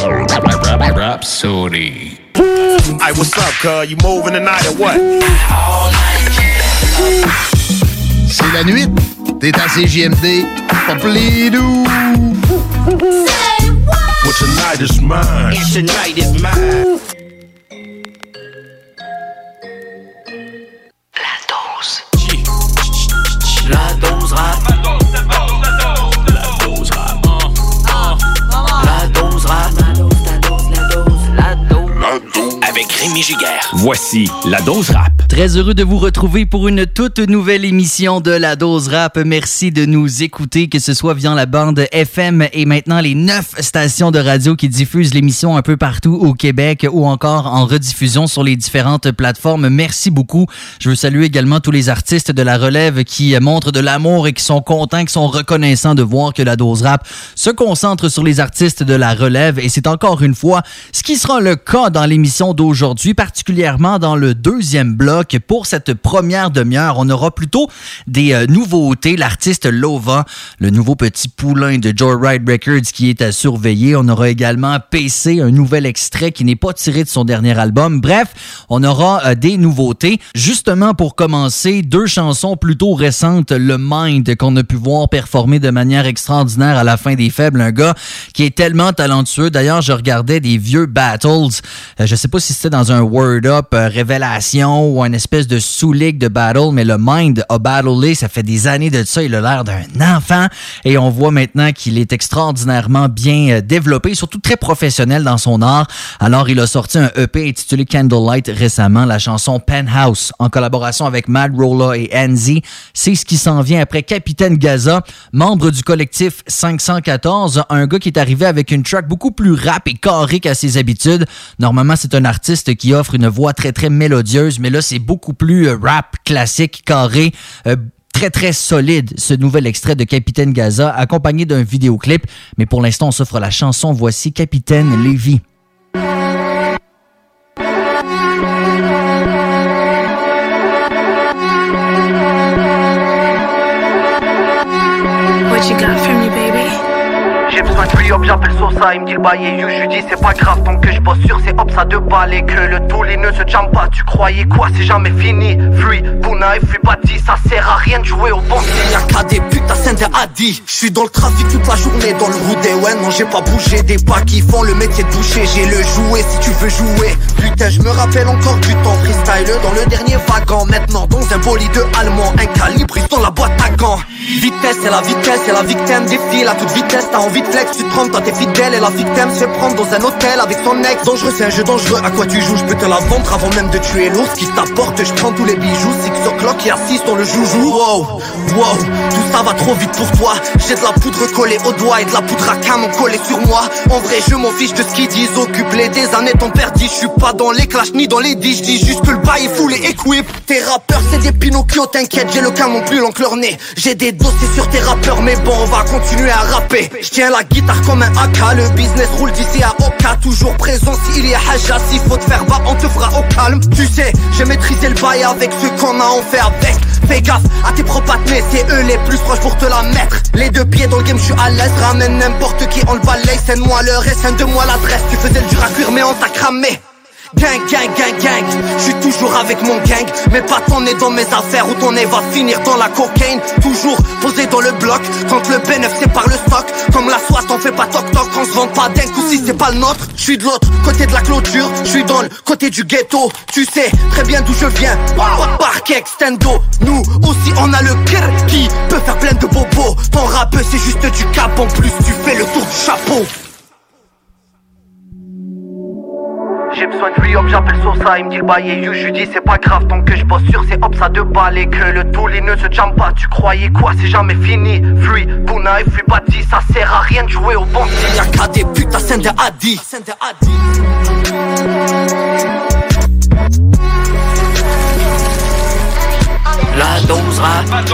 Rhapsody. Hey, what's up, cuz? You moving tonight or what? C'est la nuit. T'es à CJMD. Pas les doux. Well, tonight is mine. And tonight is mine. La dose. La dose rap. La dose rap. La dose rap. La dose. Avec Rémi Giguère. Voici la dose rap. Très heureux de vous retrouver pour une toute nouvelle émission de La Dose Rap. Merci de nous écouter, que ce soit via la bande FM et maintenant les 9 stations de radio qui diffusent l'émission un peu partout au Québec ou encore en rediffusion sur les différentes plateformes. Merci beaucoup. Je veux saluer également tous les artistes de la relève qui montrent de l'amour et qui sont contents, qui sont reconnaissants de voir que La Dose Rap se concentre sur les artistes de la relève. Et c'est encore une fois ce qui sera le cas dans l'émission d'aujourd'hui, particulièrement dans le deuxième bloc. Pour cette première demi-heure, on aura plutôt des nouveautés. L'artiste Lova, le nouveau petit poulain de Joyride Records qui est à surveiller. On aura également PC, un nouvel extrait qui n'est pas tiré de son dernier album. Bref, on aura des nouveautés. Justement, pour commencer, 2 chansons plutôt récentes. Le Mind, qu'on a pu voir performer de manière extraordinaire à la fin des Faibles. Un gars qui est tellement talentueux. D'ailleurs, je regardais des vieux battles. Je sais pas si c'était dans un Word Up Révélation ou une espèce de sous-ligue de battle, mais le Mind a battlé, ça fait des années de ça, il a l'air d'un enfant et on voit maintenant qu'il est extraordinairement bien développé, surtout très professionnel dans son art. Alors il a sorti un EP intitulé Candlelight récemment, la chanson Penthouse en collaboration avec Mad Rolla et Anzi. C'est ce qui s'en vient après Capitaine Gaza, membre du collectif 514, un gars qui est arrivé avec une track beaucoup plus rap et carré qu'à ses habitudes. Normalement, c'est un artiste qui offre une voix très très mélodieuse, mais là c'est beaucoup plus rap classique, carré, très très solide, ce nouvel extrait de Capitaine Gaza, accompagné d'un vidéoclip. Mais pour l'instant, on s'offre la chanson. Voici Capitaine Lévy. What you got for me, baby? J'ai besoin de lui, hop, j'appelle Sosa, il me dit le bail et je lui dis c'est pas grave, tant que je bosse sur c'est hop, ça 2 balles et que le tout les nœuds se jam pas. Tu croyais quoi, c'est jamais fini. Free, Puna et Free Bati, ça sert à rien de jouer au bon. Y'a qu'à des putes, ta scène Adi. J'suis dans le trafic toute la journée, dans le roudé, ouais non j'ai pas bougé. Des pas qui font le métier de boucher, j'ai le jouet si tu veux jouer. Putain, je me rappelle encore du temps freestyle dans le dernier wagon. Maintenant dans un bolide allemand, un calibre, ils sont la boîte à gants. Vitesse, c'est la vitesse, c'est la victime des fils à toute vitesse. T'as envie de flex, tu te trompes, toi t'es fidèle. Et la victime se prend dans un hôtel avec son ex. Dangereux, c'est un jeu dangereux, à quoi tu joues? Je peux te la vendre avant même de tuer l'ours qui t'apporte. Je prends tous les bijoux, 6 o'clock et assis sur le joujou. Wow, wow, tout ça va trop vite pour toi. J'ai de la poudre collée au doigt et de la poudre à canon collée sur moi. En vrai, je m'en fiche de ce qu'ils disent. Occupe-les des années, t'en perdis. Je suis pas dans les clashs ni dans les dits. Je dis juste que le bail est full et equip. Tes rappeurs, c'est des Pinocchio, t'inquiète, j'ai le canon plus long que leur nez. J'ai des dossiers sur tes rappeurs, mais bon, on va continuer à rapper. Je tiens la guitare comme un AK, le business roule d'ici à Oka. Toujours présent s'il y a haja, s'il faut te faire bas, on te fera au calme. Tu sais, j'ai maîtrisé le bail avec ce qu'on a en fait avec. Fais gaffe à tes propres athlètes, c'est eux les plus proches pour te la mettre. Les 2 pieds dans le game, je suis à l'aise, ramène n'importe qui, on le balaye. Scène-moi le reste, scène-de-moi l'adresse. Tu faisais le dur à cuire, mais on t'a cramé. Gang, gang, gang, gang, je suis toujours avec mon gang. Mais pas ton nez dans mes affaires ou ton nez va finir dans la cocaine. Toujours posé dans le bloc, quand le bénéf c'est par le stock. Comme la soie t'en fais pas toc toc, on se vend pas d'un coup si c'est pas le nôtre. Je suis de l'autre côté de la clôture, je suis dans le côté du ghetto. Tu sais très bien d'où je viens, parc extendo. Nous aussi on a le cœur qui peut faire plein de bobos. Ton rappeur c'est juste du cap, en plus tu fais le tour du chapeau. J'ai besoin de lui, hop, j'appelle Sosa, il me dit le bail et je lui dis c'est pas grave, tant que je bosse sur c'est hop, ça 2 balles et que le tout les nœuds se jam pas. Tu croyais quoi, c'est jamais fini. Free, Puna et Free Bati, ça sert à rien de jouer au bon. Y'a qu'à des putes, ta scène de Adi. La dose rap. La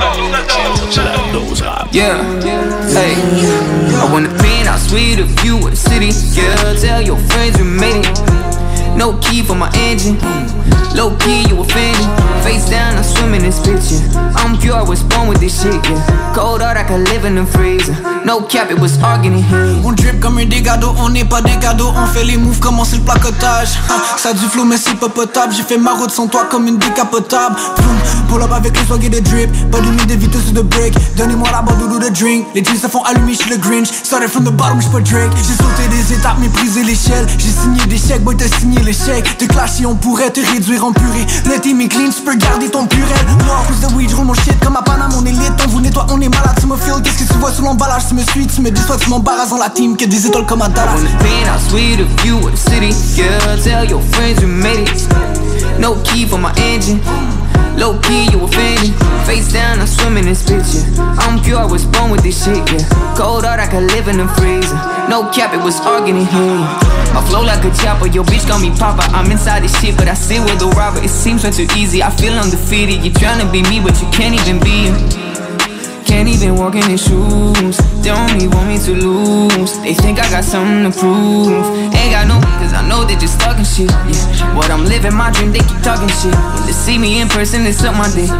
dose rap. Yeah, hey, I wanna paint out sweet of you in the city. Yeah, tell your friends we made it. No key for my engine. Low key, you offended. Face down, I swim in this picture. I'm pure, I was born with this shit, yeah. Cold heart, I could live in the freezer. No cap, it was arguing here. On drip comme un dégado, on n'est pas des cadeaux. On fait les moves, comment c'est le placotage. Ça a du flow, mais c'est pas potable. J'ai fait ma route sans toi comme une décapotable. Pull up avec les swag et des drip. Pas de limite de vitesse ou de break. Donnez-moi la balle ou de drink. Les jeans se font allumer, j'suis le Grinch. Started from the bottom, j'suis pas Drake. J'ai sauté des étapes, méprisé l'échelle. J'ai signé des chèques, boy t'as signé l'échec. Te clash si on pourrait te réduire en purée. Le team est clean, tu peux garder ton purel. Moi, plus de weed, j'roule mon shit comme à Paname. On est lit, on vous nettoie, on est malade, tu me feel. Qu'est-ce que tu vois sous l'emballage, tu me suis, tu me déçois, tu m'embarrasses dans la team. Que des étoiles comme à Dallas. I wanna paint out sweet of you of the city. Girl, tell your friends we made it. No key for my engine. Low key, you offended. Face down, I swim in this picture. I'm pure, I was born with this shit, yeah. Cold heart, I could live in the freezer. No cap, it was arguing here. I flow like a chopper, your bitch call me Papa. I'm inside this shit, but I still with the robber. It seems way too easy, I feel undefeated. You're tryna be me, but you can't even be him. Can't even walk in his shoes. They only want me to lose. They think I got something to prove. Ain't got no, cause I know they just talking shit, yeah. But I'm living my dream, they keep talking shit. When they see me in person, they suck my dick.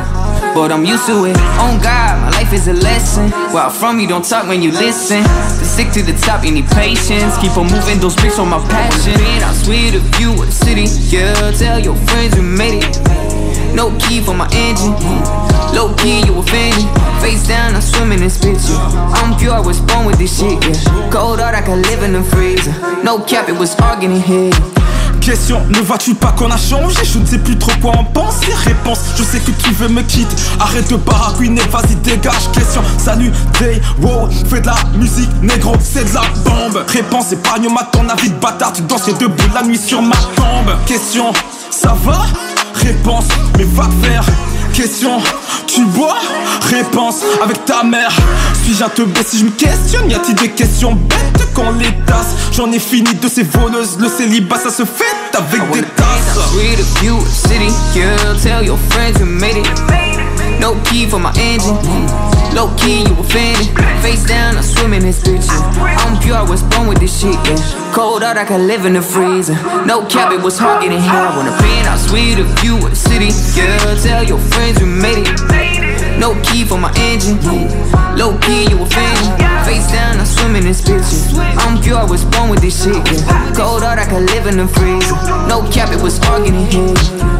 But I'm used to it. On God, my life is a lesson. Where I'm from, you don't talk when you listen. To stick to the top, you need patience. Keep on moving those bricks on my passion. I'm sweet of you of the city. Girl, tell your friends we made it. No key for my engine. Low key, you offended. Face down, I swim in this picture. I'm pure, I was born with this shit, yeah. Cold heart, I could live in the freezer. No cap, it was arguing here. Question, ne vois-tu pas qu'on a changé? Je ne sais plus trop quoi en penser. Réponse, je sais que tu veux me quitter. Arrête de baragouiner, vas-y dégage. Question, salut, day, wow. Fais de la musique, négro, c'est de la bombe. Réponse, épargne-moi ton avis de bâtard. Tu danses debout la nuit sur ma tombe. Question, ça va? Réponse, mais va te faire. Question, tu bois? Réponse, avec ta mère. Suis-je un teubé si je me questionne? Y a-t-il des questions bêtes qu'on les tasse? J'en ai fini de ces voleuses. Le célibat ça se fait avec des tasses. Sweet of you, city, girl, tell your friends we made it. No key for my engine. Low key, you offended. Face down, I swim in this picture. I'm pure, I was born with this shit, yeah. Cold out, I could live in the freezer. No cap, it was hard getting here. I wanna paint out sweet of you of the city. Girl, tell your friends we made it. No key for my engine. Low key, you offended. Face down, I swim in this picture. I'm pure, I was born with this shit, yeah. Cold out, I could live in the freezer. No cap, it was hard getting here.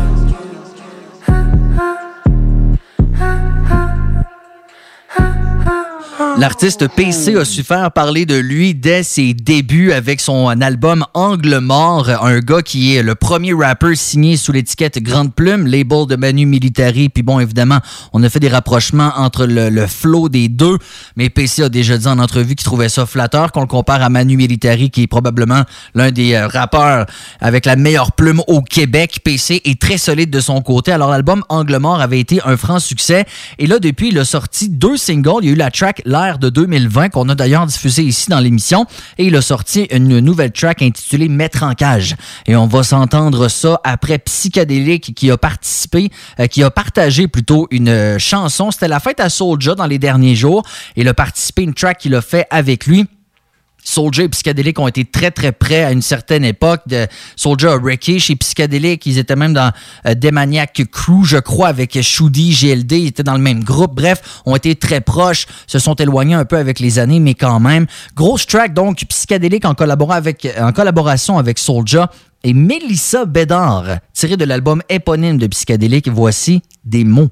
L'artiste PC a su faire parler de lui dès ses débuts avec son album Angle Mort, un gars qui est le premier rappeur signé sous l'étiquette Grande Plume, label de Manu Militari. Puis bon, évidemment, on a fait des rapprochements entre le flow des deux, mais PC a déjà dit en entrevue qu'il trouvait ça flatteur qu'on le compare à Manu Militari, qui est probablement l'un des rappeurs avec la meilleure plume au Québec. PC est très solide de son côté. Alors l'album Angle Mort avait été un franc succès, et là depuis il a sorti 2 singles. Il y a eu la track L'air de 2020 qu'on a d'ailleurs diffusé ici dans l'émission, et il a sorti une nouvelle track intitulée Mettre en cage, et on va s'entendre ça après Psychédélique qui a participé, qui a partagé plutôt une chanson. C'était la fête à Soulja dans les derniers jours, et il a participé à une track qu'il a fait avec lui. Soulja et Psychédélique ont été très très près à une certaine époque. Soulja a wrecké chez Psychédélique, ils étaient même dans Demaniac Crew, je crois, avec Shoudi, GLD, ils étaient dans le même groupe. Bref, ont été très proches, se sont éloignés un peu avec les années, mais quand même. Grosse track donc, Psychédélique en collaboration avec Soulja et Mélissa Bédard, tiré de l'album éponyme de Psychédélique. Voici Des mots.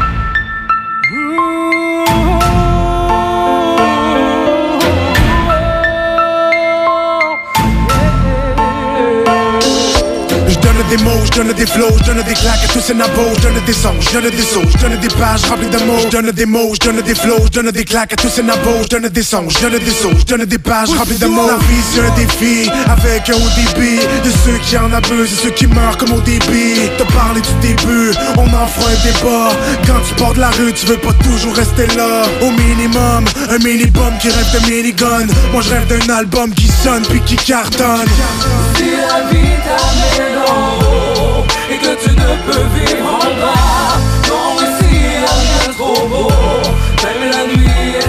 Des mots, je donne des flows, je donne des claques à tous ces nabos, je donne des sons, je donne des sauts, je donne des pages remplies de mots, je donne des mots, je donne des flows, je donne des claques à tous ces nabos, je donne des sons, je donne des sauts, je donne des pages remplies de mots. La vie c'est un défi, avec un haut débit, de ceux qui en abusent et ceux qui meurent comme au débit. T'as parlé du début, on en fera un débat. Quand tu portes la rue, tu veux pas toujours rester là. Au minimum, un mini-bomb qui rêve de minigun. Moi je rêve d'un album qui sonne puis qui cartonne. Si la vie t'amène en haut et que tu ne peux vivre en bas, non, ici y'a rien trop beau. Même la nuit est un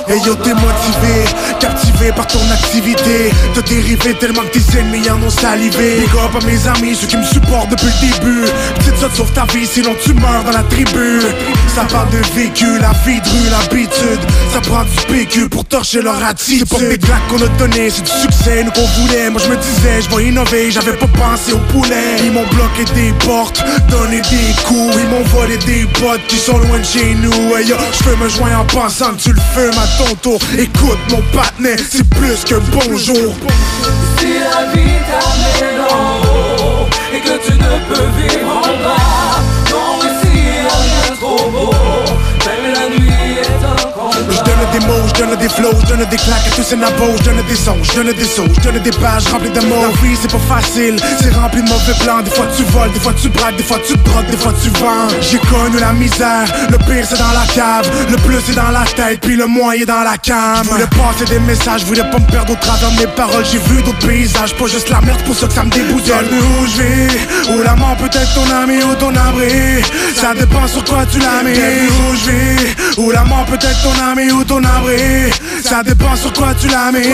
Et yo t'es motivé, captivé par ton activité. T'as dérivé tellement que tes ennemis en ont salivé. Big up à mes amis, ceux qui me supportent depuis le début. Petite ça te sauve ta vie, sinon tu meurs dans la tribu. Ça parle de vécu, la vie de rue, l'habitude. Ça prend du PQ pour torcher leur attitude. C'est pas des claques qu'on a donné, c'est du succès, nous qu'on voulait. Moi je me disais, je vais innover, j'avais pas pensé au poulet. Ils m'ont bloqué des portes, donné des coups. Ils m'ont volé des potes qui sont loin de chez nous. Hey yo, je fais me joindre en pensant que tu le fumes à ton tour. Écoute mon partenaire, c'est plus que bonjour. Si la vie t'amène en haut et que tu ne peux vivre en bas, non ici y'a rien trop beau, même la nuit est un combat. Je donne des mots, je donne des flows, je donne des claques à tous ces nabos. Je donne des sons, je donne des sauts, je donne des pages remplies d'amour. La vie c'est pas facile, c'est rempli de mauvais plans. Des fois tu voles, des fois tu braques, des fois tu te drogues, des fois tu vends. J'ai connu la misère, le pire c'est dans la cave. Le plus c'est dans la tête, puis le moins est dans la cam. Je voulais passer des messages, je voulais pas me perdre au travers de mes paroles. J'ai vu d'autres paysages, pas juste la merde, pour ça que ça me déboussole. Où je vis, où la mort peut être ton ami ou ton abri. Ça dépend sur quoi tu l'as mis. Où je vis, où la mort peut être ton ami ou ton abri. Ça dépend sur quoi tu l'as mis.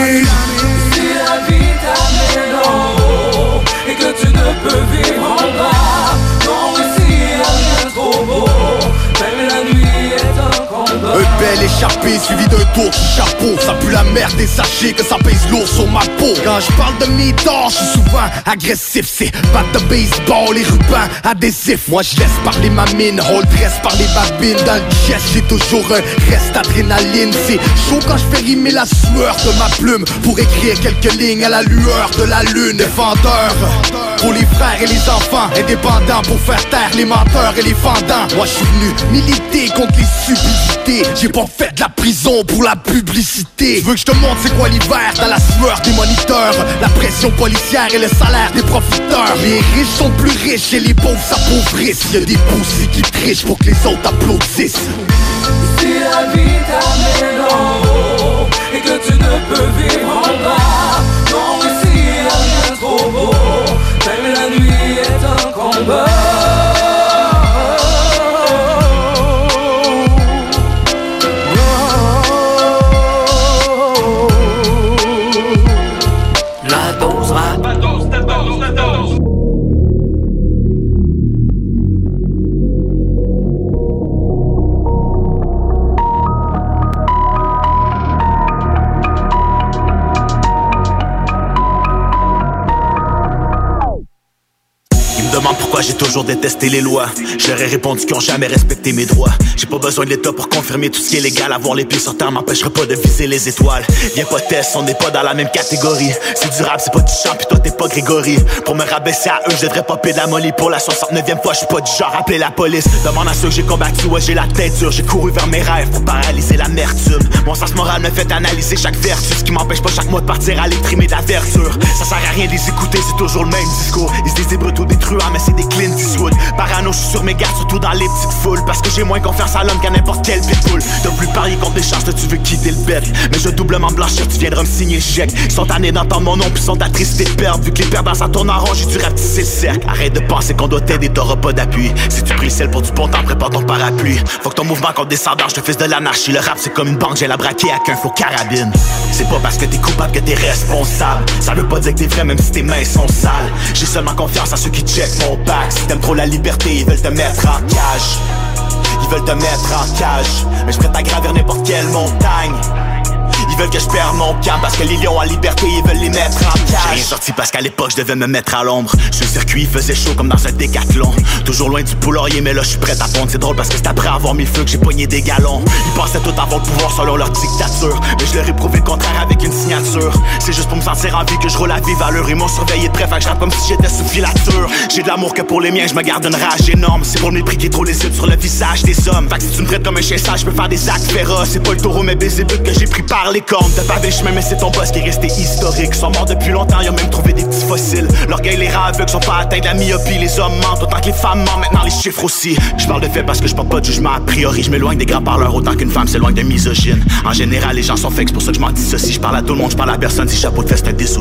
Si la vie t'amène en haut et que tu ne peux vivre en bas, non ici y'a rien trop beau, même la nuit est un combat. Un bel échappé suivi d'un tour de chapeau. Ça pue la merde et sachez que ça pèse lourd sur ma peau. Quand je parle de mes torts, je suis souvent agressif. C'est batte de baseball et rubans adhésifs. Moi je laisse parler ma mine, hold dress par les babines. Dans le chest j'ai toujours un reste d'adrénaline. C'est chaud quand je fais rimer la sueur de ma plume pour écrire quelques lignes à la lueur de la lune. Défendeur pour les frères et les enfants, indépendants pour faire taire les menteurs et les fendants. Moi je suis venu militer contre les sublicités. J'ai pas fait de la prison pour la publicité. Tu veux que je te montre c'est quoi l'hiver dans la sueur des moniteurs, la pression policière et le salaire des profiteurs. Les riches sont plus riches et les pauvres s'appauvrissent. Y'a des poussies qui trichent pour que les autres applaudissent. Si la vie t'amène en haut et que tu ne peux vivre en bas, non ici y'a rien trop beau, même la nuit est un combat. Pourquoi j'ai toujours détesté les lois? Je leur ai répondu qu'ils ont jamais respecté mes droits. J'ai pas besoin de l'État pour confirmer tout ce qui est légal. Avoir les pieds sur terre m'empêchera pas de viser les étoiles. Viens pas test, on n'est pas dans la même catégorie. C'est du rap, c'est pas du chant, pis toi t'es pas Grégory. Pour me rabaisser à eux, je devrais pas pédaler molly. Pour la 69e fois, je suis pas du genre à appeler la police. Demande à ceux que j'ai combattu, ouais j'ai la tête dure. J'ai couru vers mes rêves pour paralyser l'amertume. Mon sens moral me fait analyser chaque vertu. Ce qui m'empêche pas chaque mois de partir à l'étrimer de la verdure. Ça sert à rien de les écouter, c'est toujours le même discours. Ils se déshébrent tout des truands, mais c'est des Clint Eastwood. Parano, je suis sur mes gardes, surtout dans les petites foules. Parce que j'ai moins confiance à l'homme qu'à n'importe quel pitbull. T'as plus parier contre des chances que tu veux quitter le bête. Mais je doublement blanchir, tu viendras me signer le chèque. Ils sont tannés d'entendre mon nom, puis sont attristés de perdre. Vu que les perdants ça tourne en rond, j'ai dû rapetisser le cercle. Arrête de penser qu'on doit t'aider, t'auras pas d'appui. Si tu pries le ciel pour du bon temps, prépare ton parapluie. Faut que ton mouvement contre descendant, je te fais de l'anarchie. Le rap c'est comme une banque, j'ai la braquer à qu'un faux carabine. C'est pas parce que t'es coupable que t'es responsable. Ça veut pas dire que t'es vrai même si tes mains sont sales. J'ai seulement confiance à ceux qui checkent mon pack. Si t'aimes trop la liberté, ils veulent te mettre en cage. Ils veulent te mettre en cage. Mais je prête à gravir n'importe quelle montagne. Ils veulent que je perde mon camp parce que les lions en liberté, ils veulent les mettre en cage. J'ai rien sorti parce qu'à l'époque, je devais me mettre à l'ombre. Sur le circuit, il faisait chaud comme dans un décathlon. Toujours loin du poulailler, mais là, je suis prêt à pondre. C'est drôle parce que c'est après avoir mis le feu que j'ai pogné des galons. Ils pensaient tout avoir le pouvoir selon leur dictature. Mais je leur ai prouvé le contraire avec une signature. C'est juste pour me sentir en vie que je roule à vive allure. Ils m'ont surveillé de près, fait que je rappe comme si j'étais sous filature. J'ai de l'amour que pour les miens, je me garde une rage énorme. C'est pour le mépris qui est trop les yeux sur le visage des hommes. Fait que si tu me traites comme un chien sale, je peux faire des actes féroces. C'est pas le taureau, mais baiser but que j'ai pris par les cornes. T'as pas des chemins, mais c'est ton boss qui est resté historique. Ils sont morts depuis longtemps, ils ont même trouvé des petits fossiles. L'orgueil, les rats aveugles sont pas atteints de la myopie. Les hommes mentent autant que les femmes mentent, maintenant les chiffres aussi. Je parle de fait parce que je porte pas de jugement a priori. Je m'éloigne des grands parleurs autant qu'une femme s'éloigne d'un misogyne. En général, les gens sont fakes, c'est pour ça que je m'en dissocie. Je parle à tout le monde, je parle à personne. Si chapeau de fesse, c'est un dissouci.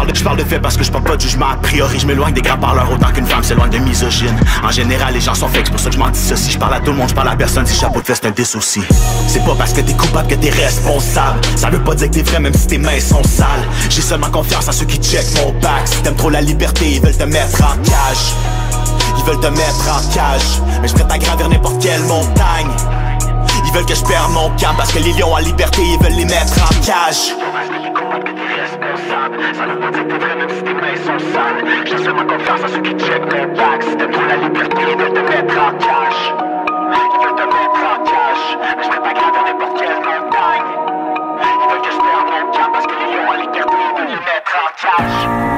Je parle de fait parce que je porte pas de jugement a priori. Je m'éloigne des grands parleurs autant qu'une femme s'éloigne de misogyne. En général, les gens sont fakes, c'est pour ça que je m'en dissocie. Je parle à tout le monde, je parle à personne. Si chapeau de fait, c'est un dissouci. C'est pas parce que t'es coupable que t'es responsable. Ça veut pas dire que t'es vrai même si tes mains sont sales. J'ai seulement confiance à ceux qui checkent mon bac. Si t'aimes trop la liberté, ils veulent te mettre en cage. Ils veulent te mettre en cage. Mais je prête à gravir n'importe quelle montagne. Ils veulent que je perde mon calme parce que les lions à liberté, ils veulent les mettre en cage. Parce que les comprennent que t'es responsable. Ça veut pas dire que t'es vrai même si tes mains sont sales. J'ai seulement confiance à ceux qui checkent mon bac. Si t'aimes trop la liberté, ils veulent te mettre en cage. Ils veulent te mettre en cage. Mais je prête à gravir n'importe quelle montagne. Ils veulent que je perde mon calme parce que les lions à liberté, ils veulent les mettre en cage.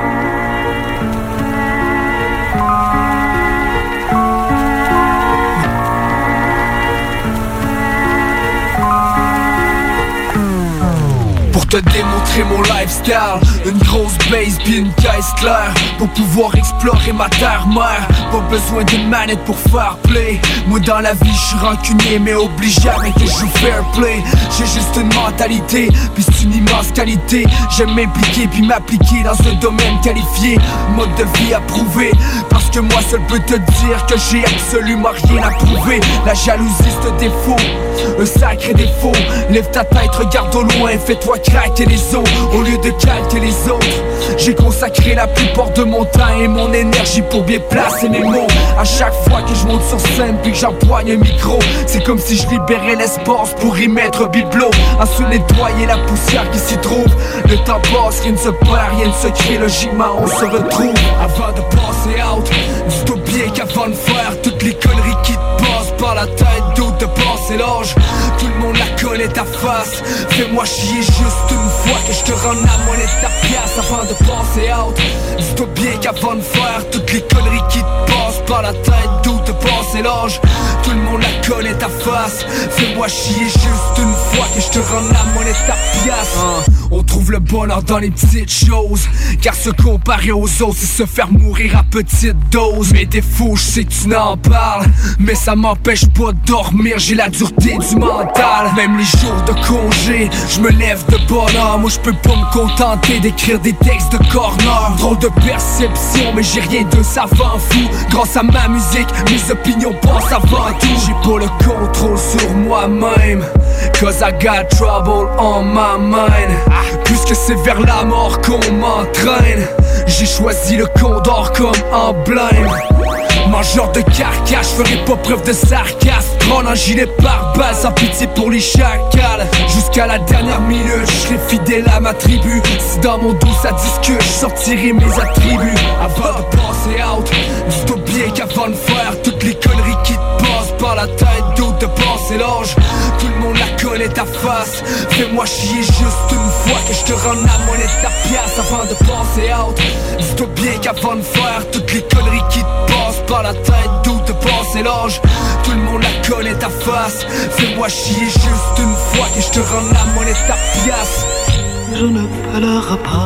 Pour te démontrer mon lifestyle, une grosse base puis une caisse claire pour pouvoir explorer ma terre-mère. Pas besoin d'une manette pour faire play. Moi dans la vie je suis rancunier mais oublie jamais que je joue fair play. J'ai juste une mentalité puis c'est une immense qualité. J'aime m'impliquer puis m'appliquer dans un domaine qualifié. Mode de vie approuvé parce que moi seul peux te dire que j'ai absolument rien à prouver. La jalousie c'est un défaut, un sacré défaut. Lève ta tête, regarde au loin, fais-toi craquer les os au lieu de calquer les autres. J'ai consacré la plupart de mon temps et mon énergie pour bien placer mes mots. À chaque fois que je monte sur scène puis que j'empoigne un micro, c'est comme si je libérais l'espace pour y mettre un bibelot. À se nettoyer la poussière qui s'y trouve. Le temps passe, rien ne se perd, rien ne se crée. Logiquement on se retrouve. Avant de passer out, dis-toi bien qu'avant de faire toutes les conneries qui te passent par la tête, d'autres de passer l'âge. Tout le monde la connaît ta face. Fais-moi chier juste une fois que je te rende la monnaie de ta pièce. Avant de passer out, dis-toi bien qu'avant de faire toutes les conneries qui te passent par la tête, d'autres de passer l'âge. Tout le monde la connaît ta face. Fais-moi chier juste une fois que je te rende la monnaie de ta pièce. On trouve le bonheur dans les petites choses, car se comparer aux autres c'est se faire mourir à petite dose. Mes défauts, je sais que tu n'en parles, mais ça m'empêche pas de dormir, j'ai la dureté du mental. Même les jours de congé, je me lève de bonne heure. Moi je peux pas me contenter d'écrire des textes de corner. Drôle de perception, mais j'ai rien de savant fou. Grâce à ma musique, mes opinions passent avant tout. J'ai pas le contrôle sur moi-même, cause I got trouble on my mind. Puisque c'est vers la mort qu'on m'entraîne, j'ai choisi le condor comme emblème. Mangeur de carcasse, je ferai pas preuve de sarcasme. Prendre un gilet pare-balles sans pitié pour les chacals. Jusqu'à la dernière minute, je serai fidèle à ma tribu. Si dans mon dos ça discute, je sortirai mes attributs. Avant de passer out, dis-toi bien qu'avant de faire toutes les conneries qui te passent par la tête, d'autres de passer l'âge. Tout le monde la connaît ta face. Fais-moi chier juste une fois que je te rende la monnaie de ta pièce. Avant de passer out, dis-toi bien qu'avant de faire toutes les conneries qui te passent par la tête, d'autres de passer l'âge. Tout le monde la connaît ta face. Fais-moi chier juste une fois que je te rende la monnaie de ta pièce. Je ne pleurerai pas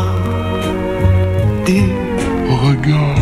des regards.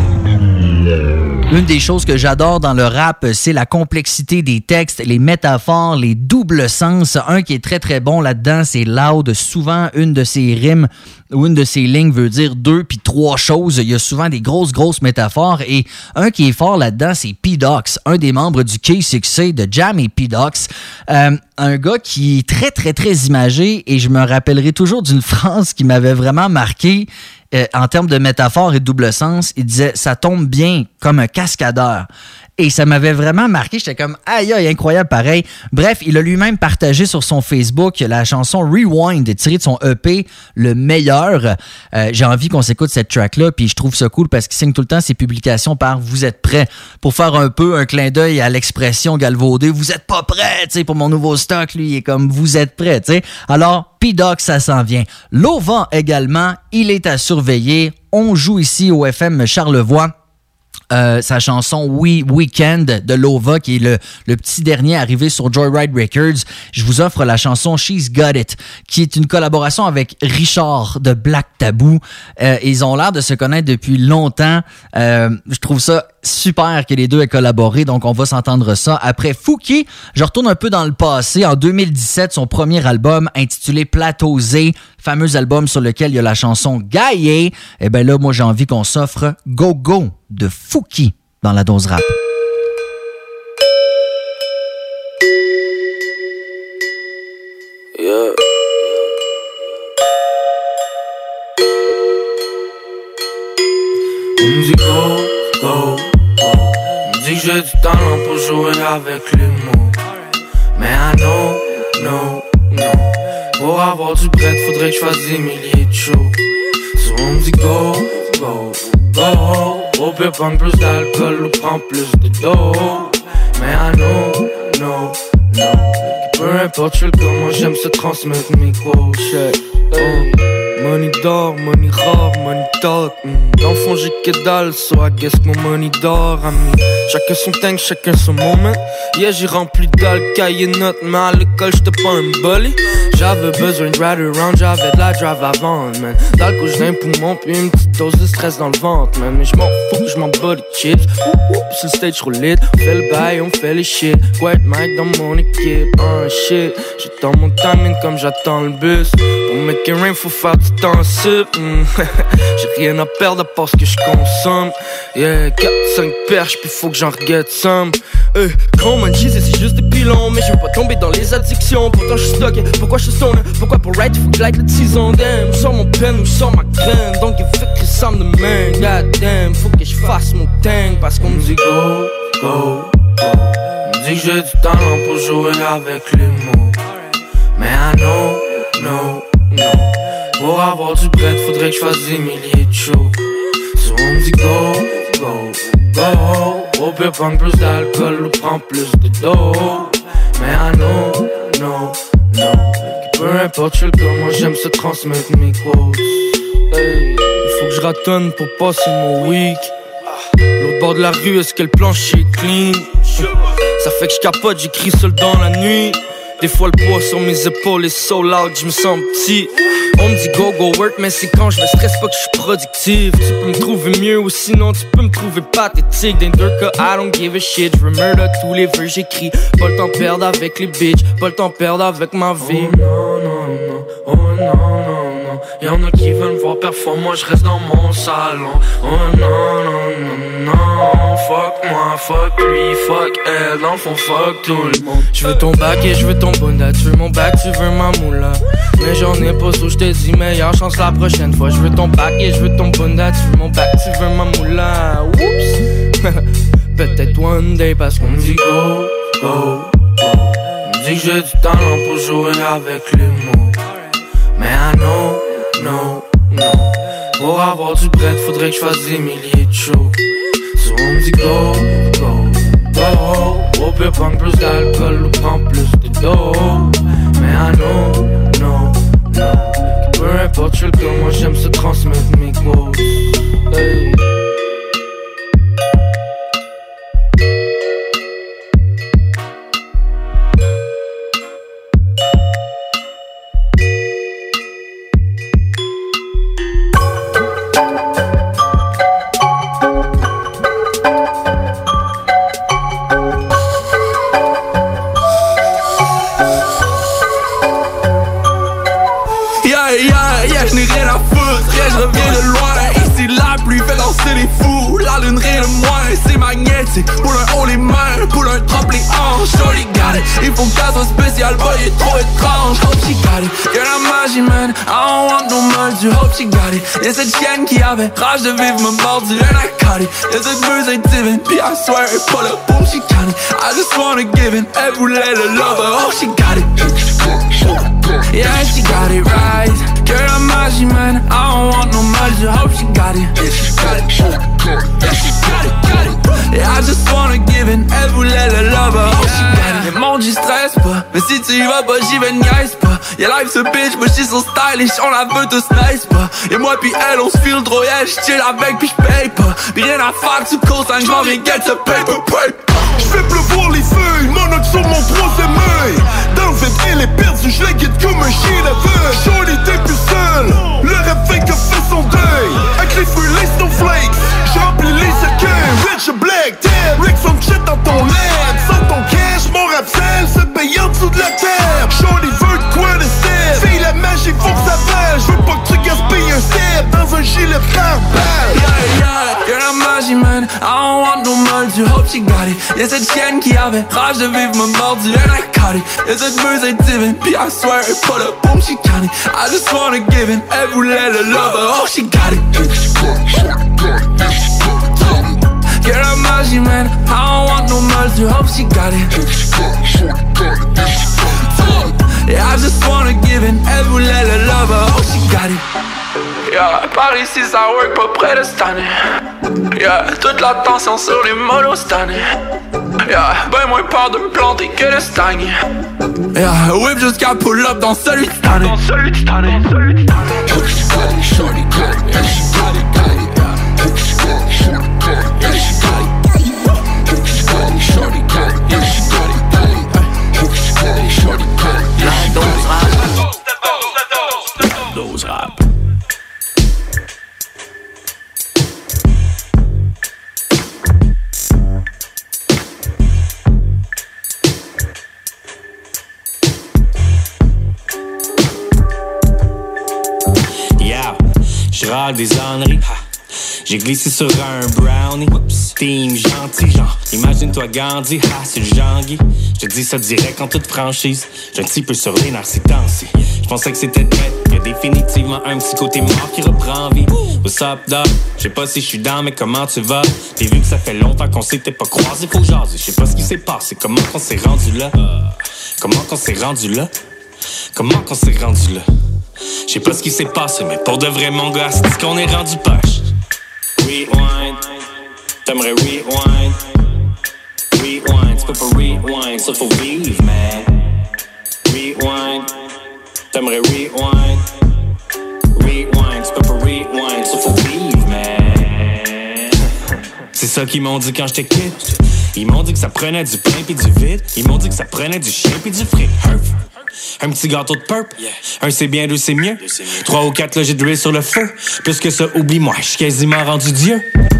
Une des choses que j'adore dans le rap, c'est la complexité des textes, les métaphores, les doubles sens. Un qui est très très bon là-dedans, c'est Loud. Souvent, une de ses rimes ou une de ses lignes veut dire 2 puis 3 choses. Il y a souvent des grosses métaphores. Et un qui est fort là-dedans, c'est P-Dox, un des membres du K6C de Jam et P-Dox. Un gars qui est très imagé, et je me rappellerai toujours d'une phrase qui m'avait vraiment marqué. En termes de métaphore et de double sens, il disait « ça tombe bien comme un cascadeur ». Et ça m'avait vraiment marqué. J'étais comme « aïe, incroyable pareil ». Bref, il a lui-même partagé sur son Facebook la chanson « Rewind » tirée de son EP « Le Meilleur ». J'ai envie qu'on s'écoute cette track-là, puis je trouve ça cool parce qu'il signe tout le temps ses publications par « Vous êtes prêts » pour faire un peu un clin d'œil à l'expression galvaudée « Vous êtes pas prêts » tu sais, pour mon nouveau stock. Lui, il est comme « Vous êtes prêts » tu sais. Alors, P-Dox, ça s'en vient. Lova également, il est à surveiller. On joue ici au FM Charlevoix. Sa chanson Weekend de Lova, qui est le petit dernier arrivé sur Joyride Records. Je vous offre la chanson She's Got It, qui est une collaboration avec Richard de Black Tabou. Ils ont l'air de se connaître depuis longtemps. Je trouve ça super que les deux aient collaboré, donc on va s'entendre ça. Après Fouki, je retourne un peu dans le passé. En 2017, son premier album intitulé Plateau Z, fameux album sur lequel il y a la chanson Gaillé. Eh bien là, moi j'ai envie qu'on s'offre Go Go de Fouki dans la dose rap. Yeah. On me dit go, go, go. On me dit que j'ai du talent pour jouer avec les mots. Mais I know. Pour avoir du bread, faudrait que je fasse des milliers de shows. So on me dit go, go, go. Au pire, prendre plus d'alcool ou prendre plus de dos. Mais I know. Peu importe, je fais le corps, moi j'aime se transmettre mes quotes. Money d'or, money rare, money talk. Dans le fond j'ai que dalle, so I guess que mon money d'or. Chacun son tank, chacun son moment. Yeah, j'ai rempli dalle, cahier notes, mais à l'école j'étais pas un bully. J'avais besoin de ride around, j'avais de la drive à vendre, man. D'alcool j'ai un poumon, puis une petite dose de stress dans le ventre, man. Mais j'm'en fous que j'm'en bats les chips. Sur le stage roulé, on fait le bail, on fait les shit. Quiet mic dans mon équipe, shit. J'attends mon timing comme j'attends le bus. Pour make it rain, faut faire du temps sup. J'ai rien à perdre à part ce que je consomme. Yeah, 4-5 perches, puis faut que j'en reguette some. Quand man cheese, c'est juste des pilons. Mais je veux pas tomber dans les addictions. Pourtant je suis stocké, pourquoi je suis stone? Pourquoi pour ride, faut que j'aille le tison? Damn, sors mon pen ou sors ma graine. Donc il fait que ça me man. God damn, faut que je fasse mon thing. Parce qu'on me dit go, go, go. On me dit que j'ai du talent pour jouer avec les mots. Mais I know. Pour avoir du bread, faudrait que je fasse des milliers de shows. So on me dit go, go, go. Au pire, prendre plus d'alcool ou prendre plus de dos. Mais I know. Peu importe, je fais le corps, moi j'aime se transmettre mes quotes. Hey, il faut que je ratonne pour passer mon week. L'autre bord de la rue, est-ce que le plancher est clean? Ça fait que je capote, j'écris seul dans la nuit. Des fois le poids sur mes épaules est so loud, je me sens petit. On me dit go work, mais c'est quand je me stresse pas que je suis productif. Tu peux me trouver mieux ou sinon tu peux me trouver pathétique. Dans deux cas, I don't give a shit. Je veux murder tous les vœux j'écris. Pas le temps de perdre avec les bitches, pas le temps de perdre avec ma vie. Oh non. Y'en a qui veulent me voir performer, moi je reste dans mon salon. Oh non. Fuck moi, fuck lui, fuck elle. Dans le fond, fuck tout le monde. Je veux ton bac et je veux ton bunda. Tu veux mon bac, tu veux ma moula. Mais j'en ai pas sous, je te dis meilleure chance la prochaine fois. Je veux ton bac et je veux ton bunda. Tu veux mon bac, tu veux ma moula. Oups. Peut-être one day parce qu'on me dit go. On me dit que j'ai du talent pour jouer avec les mots. Mais I know. Pour avoir du bread, faudrait que je fasse des milliers de shows. So on me dit go. Au pire, prendre plus d'alcool ou prendre plus de dos. Mais I know. Peu importe, je fais le corps, moi j'aime se transmettre mes quotes. Hey. Je reviens de loin, ici la pluie fait danser les fous. La lune rien de moins, c'est magnétique. Pour un haut les mains, pour un drop les hanches. Shorty got it, il faut qu'elle soit spéciale, boy il est trop étrange. Hope she got it, y'a la magie man, I don't want no mercy. Hope she got it, y'a cette chienne qui avait rage de vivre me mordu and I caught it. Y'a cette buzz divine, puis I swear it pull up, boom she got it. I just wanna give it, elle voulait le lover. Oh she got it, yeah she got it right. Girl, I'm magie, man, I don't want no mercy. Hope she got it, yeah, she got it. Yeah, she got it. Yeah, I just wanna give it, elle voulait le lover. Hope she got it. Le monde, j'y stresse pas, mais si tu y vas pas, j'y vais niaise pas. Y'a life ce bitch, mais j'suis so stylish, on la veut tous nice pas. Et moi pis elle, on se file trop, yeah, j'chill avec pis j'paye pas. Pis rien à faire, tu co-sign, j'm'en viens get ce paper. J'fais pleuvoir les feuilles, monocle sur mon troisième œil. Dans le fait, elle est perdue, j'la guette comme un chien d'aveugle. Shorty t'es plus seul, le rêve fait que fait son deuil. Avec les fruits, les snowflakes, j'remplis les cercueils, rich black. le pare-balles. Que la magie man, I don't want no multi, hope she got it. Y'a cette chienne qui avait rage de vivre me mordu, and I caught it. Y'a cette buzz est divine, puis I swear it put up, boom, she got it. I just wanna give in, elle voulait le lover, oh she got it. Que la magie man, I don't want no multi, hope she got it. Yeah, I just wanna give in, elle voulait le lover, oh she got it. Yeah, par ici ça work pas près de cette année. Yeah, toute l'attention sur les molos cette année. Yeah, ben moins peur de me planter que de stagner. Yeah, whip jusqu'à pull up dans celui de cette année. Dans celui de cette année, celui de cette année. Shorty got it, yeah, she got it, got it, yeah. Shorty got it, yeah, she got it. Shorty got it, yeah, she got it, got it. Shorty got it, yeah, she got it. Dose rap. Je râle des âneries. J'ai glissé sur un brownie. Team gentil, genre, imagine-toi Gandhi. C'est le Jean-Guy. Je te dis ça direct en toute franchise. J'ai un petit peu sur les narcis temps-ci. Je pensais que c'était net. Y'a définitivement un petit côté mort qui reprend vie. What's up, dog? Je sais pas si je suis down, mais comment tu vas? J'ai vu que ça fait longtemps qu'on s'était pas croisés. Faut jaser. Je sais pas ce qui s'est passé. Comment qu'on s'est rendu là? Comment qu'on s'est rendu là? Comment qu'on s'est rendu là? Je sais pas ce qui s'est passé, mais pour de vrai, mon gars, c'est qu'on est rendu poche. Rewind, t'aimerais rewind. Rewind, tu peux pas rewind, ça faut vivre, man. Rewind, t'aimerais rewind. Rewind, tu peux pas rewind, ça faut vivre, man. C'est ça qu'ils m'ont dit quand j'étais kid. Ils m'ont dit que ça prenait du plein pis du vide. Ils m'ont dit que ça prenait du chien pis du fric. Un petit gâteau de purp. Un c'est bien, deux c'est mieux. 3 ou 4 là j'ai drillé sur le feu. Plus que ça, oublie-moi, je suis quasiment rendu Dieu.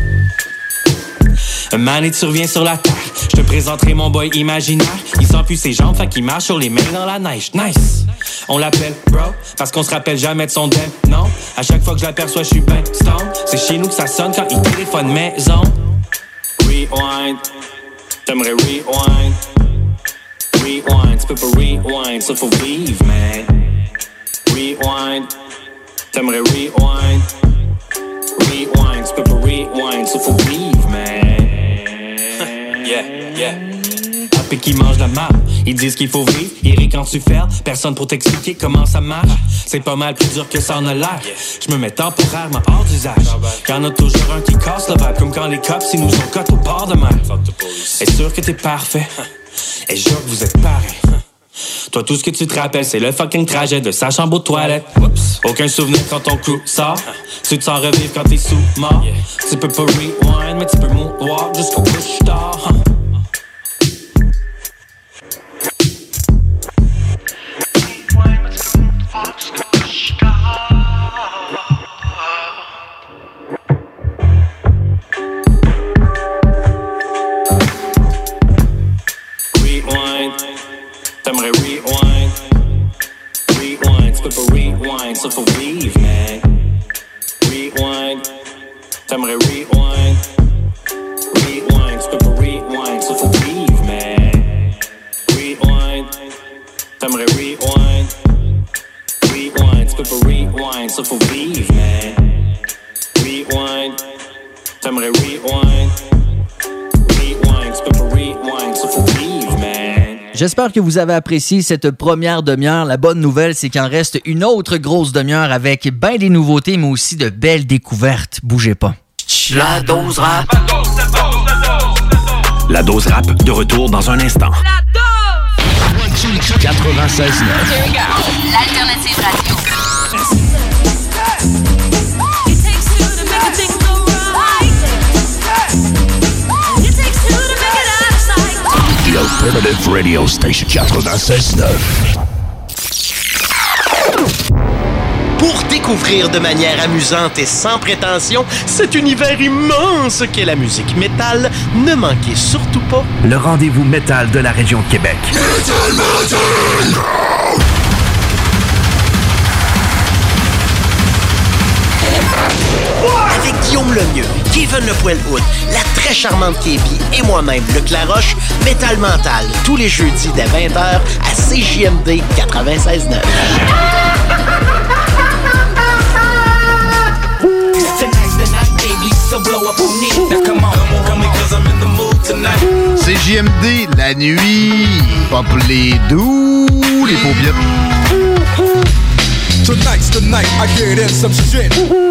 Un mané tu reviens sur la terre. Je te présenterai mon boy imaginaire. Il sent plus ses jambes, fait qu'il marche sur les mains dans la neige. Nice. On l'appelle bro, parce qu'on se rappelle jamais de son dem. Non, à chaque fois que je l'aperçois, je suis ben stone. C'est chez nous que ça sonne quand il téléphone maison. Rewind, t'aimerais rewind. Rewind, tu peux pas rewind, ça faut vivre, man. Rewind, t'aimerais rewind. Rewind, tu peux pas rewind, ça faut vivre, man. Yeah. Papé qui mange la marde, ils disent qu'il faut vivre. Il rit quand tu fermes, personne pour t'expliquer comment ça marche. C'est pas mal plus dur que ça en a l'air. Je me mets temporairement hors d'usage. Y'en a toujours un qui casse le vibe, comme quand les cops ils nous ont cote au bord de mer. Est sûr que t'es parfait? Et jure que vous êtes pareil. Toi, tout ce que tu te rappelles, c'est le fucking trajet de sa chambre aux toilettes. Aucun souvenir quand ton crew sort. Tu te sens revivre quand t'es sous mort. Tu peux pas rewind, mais tu peux moonwalk jusqu'au push tard. T'aimerais rewind. Rewind, tu peux pas rewind, ça faut vivre, man. Rewind, t'aimerais rewind. Rewind, tu peux pas rewind, ça faut vivre, man. Rewind, t'aimerais rewind. Rewind, tu peux pas rewind, ça faut vivre, man. Rewind, t'aimerais rewind. Rewind, tu peux pas rewind, ça faut vivre, man. J'espère que vous avez apprécié cette première demi-heure. La bonne nouvelle, c'est qu'il en reste une autre grosse demi-heure avec ben des nouveautés, mais aussi de belles découvertes. Bougez pas. La dose rap. La dose rap, de retour dans un instant. La dose! 96.9. L'alternative radio. The Alternative Radio Station 96.9. Pour découvrir de manière amusante et sans prétention cet univers immense qu'est la musique métal, ne manquez surtout pas le rendez-vous métal de la région de Québec. avec Guillaume Lemieux, Kevin Le Poil-Hood, la très charmante Kébi et moi-même, Luc Laroche, Métal Mental, tous les jeudis dès 20h à CJMD 96.9. CJMD, la nuit, pop les doux, les paupiètes. Tonight's the night, I get in some shit.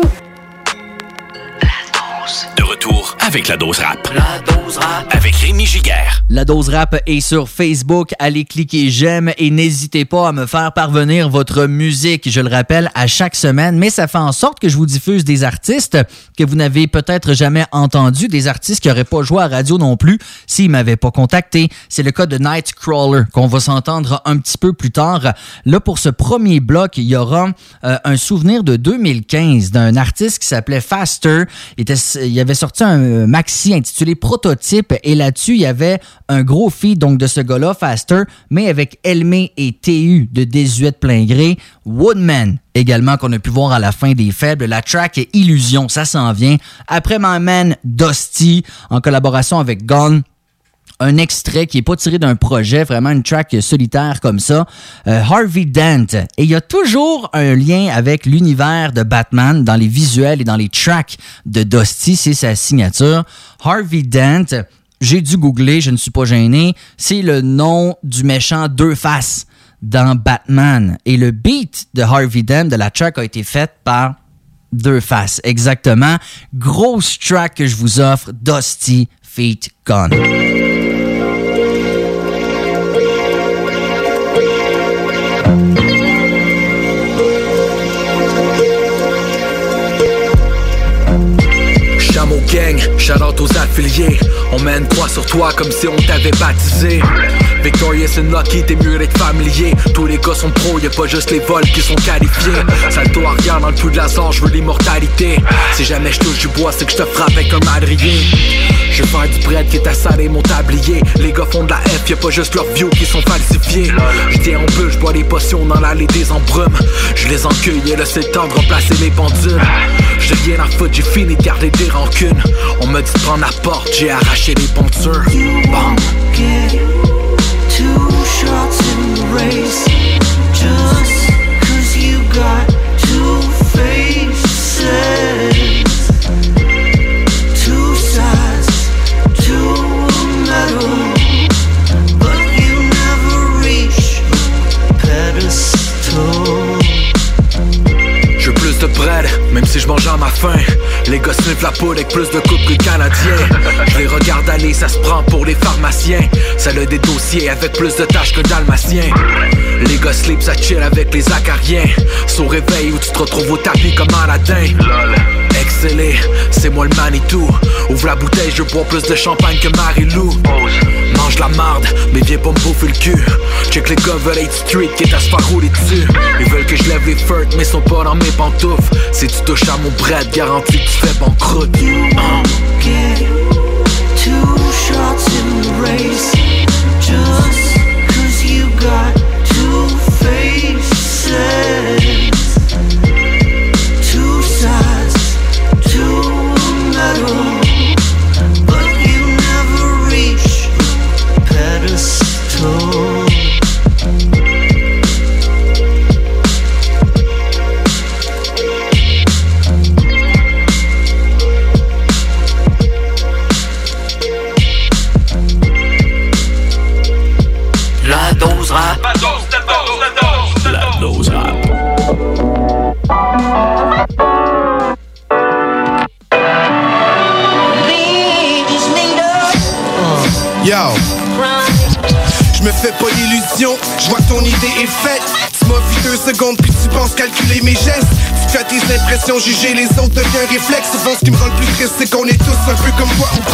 De retour avec la dose rap. La dose rap. Avec Rémi Giguère. La dose rap est sur Facebook. Allez cliquer j'aime et n'hésitez pas à me faire parvenir votre musique. Je le rappelle à chaque semaine, mais ça fait en sorte que je vous diffuse des artistes que vous n'avez peut-être jamais entendus, des artistes qui n'auraient pas joué à radio non plus s'ils ne m'avaient pas contacté. C'est le cas de Nightcrawler qu'on va s'entendre un petit peu plus tard. Là, pour ce premier bloc, il y aura un souvenir de 2015 d'un artiste qui s'appelait Faster. Il avait sorti un maxi intitulé Prototype et là-dessus, il y avait un gros feat donc de ce gars-là, Faster, mais avec Elmé et TU de Désuète plein gré. Woodman également qu'on a pu voir à la fin des Faibles. La track est Illusion, ça s'en vient. Après My Man, Dusty, en collaboration avec Gone. Un extrait qui n'est pas tiré d'un projet, vraiment une track solitaire comme ça. Harvey Dent. Et il y a toujours un lien avec l'univers de Batman dans les visuels et dans les tracks de Dusty. C'est sa signature. Harvey Dent, j'ai dû googler, je ne suis pas gêné. C'est le nom du méchant Deux Faces dans Batman. Et le beat de Harvey Dent de la track a été fait par Deux Faces. Exactement. Grosse track que je vous offre, Dusty feat. Gone. Chameau Gang, shout-out aux affiliés. On mène quoi sur toi comme si on t'avait baptisé. Victorious and Lucky, t'es mieux avec familier. Tous les gars sont pros, y'a pas juste les vols qui sont qualifiés. Salto arrière dans le plus de la sorte, je veux l'immortalité. Si jamais je touche du bois, c'est que je te frappe avec un madrier. Je vais faire du bread qui est à saler mon tablier. Les gars font de la F, y'a pas juste leurs views qui sont falsifiés. Je tiens en bulle, je bois des potions dans l'allée des embrumes. Je les encueille et là c'est le temps de remplacer les pendules. J'ai rien à foutre, j'ai fini de garder des rancunes. On me dit de prendre la porte, j'ai arraché les ponctures. Bam. Two shots in the race, just 'cause you got two faces, two sides to a medal, but you never reach the pedestal. Je veux plus de bread, même si je mange à ma faim. Les gars sniffent la poudre avec plus de coupe que le Canadien. Je les regarde aller, ça se prend pour les pharmaciens. Ça a des dossiers avec plus de tâches que Dalmatien. Les gars sleep, ça chill avec les acariens. Sous réveil où tu te retrouves au tapis comme Aladdin. Excellé, c'est moi le Manitou. Ouvre la bouteille, je bois plus de champagne que Marie-Lou. Mange la marde, mais viens pas me bouffer le cul. Check les gars veulent être street, quitte à se faire rouler dessus. Ils veulent que je lève les furts, mais sont pas dans mes pantoufles. Si tu touches à mon bread, garantie que tu fais banqueroute. Get two shots in the race, just 'cause you got two faces, two sides to a medal, but you never reach the pedestal. La dose rap. La dose rap. Yo. Je me fais pas d'illusions, je vois que ton idée est faite. Tu m'as vu 2 secondes puis tu penses calculer mes gestes. Tu fais tes impressions, juger les autres devient un réflexe. Souvent ce qui me rend le plus triste c'est qu'on est tous un peu comme toi ou presque.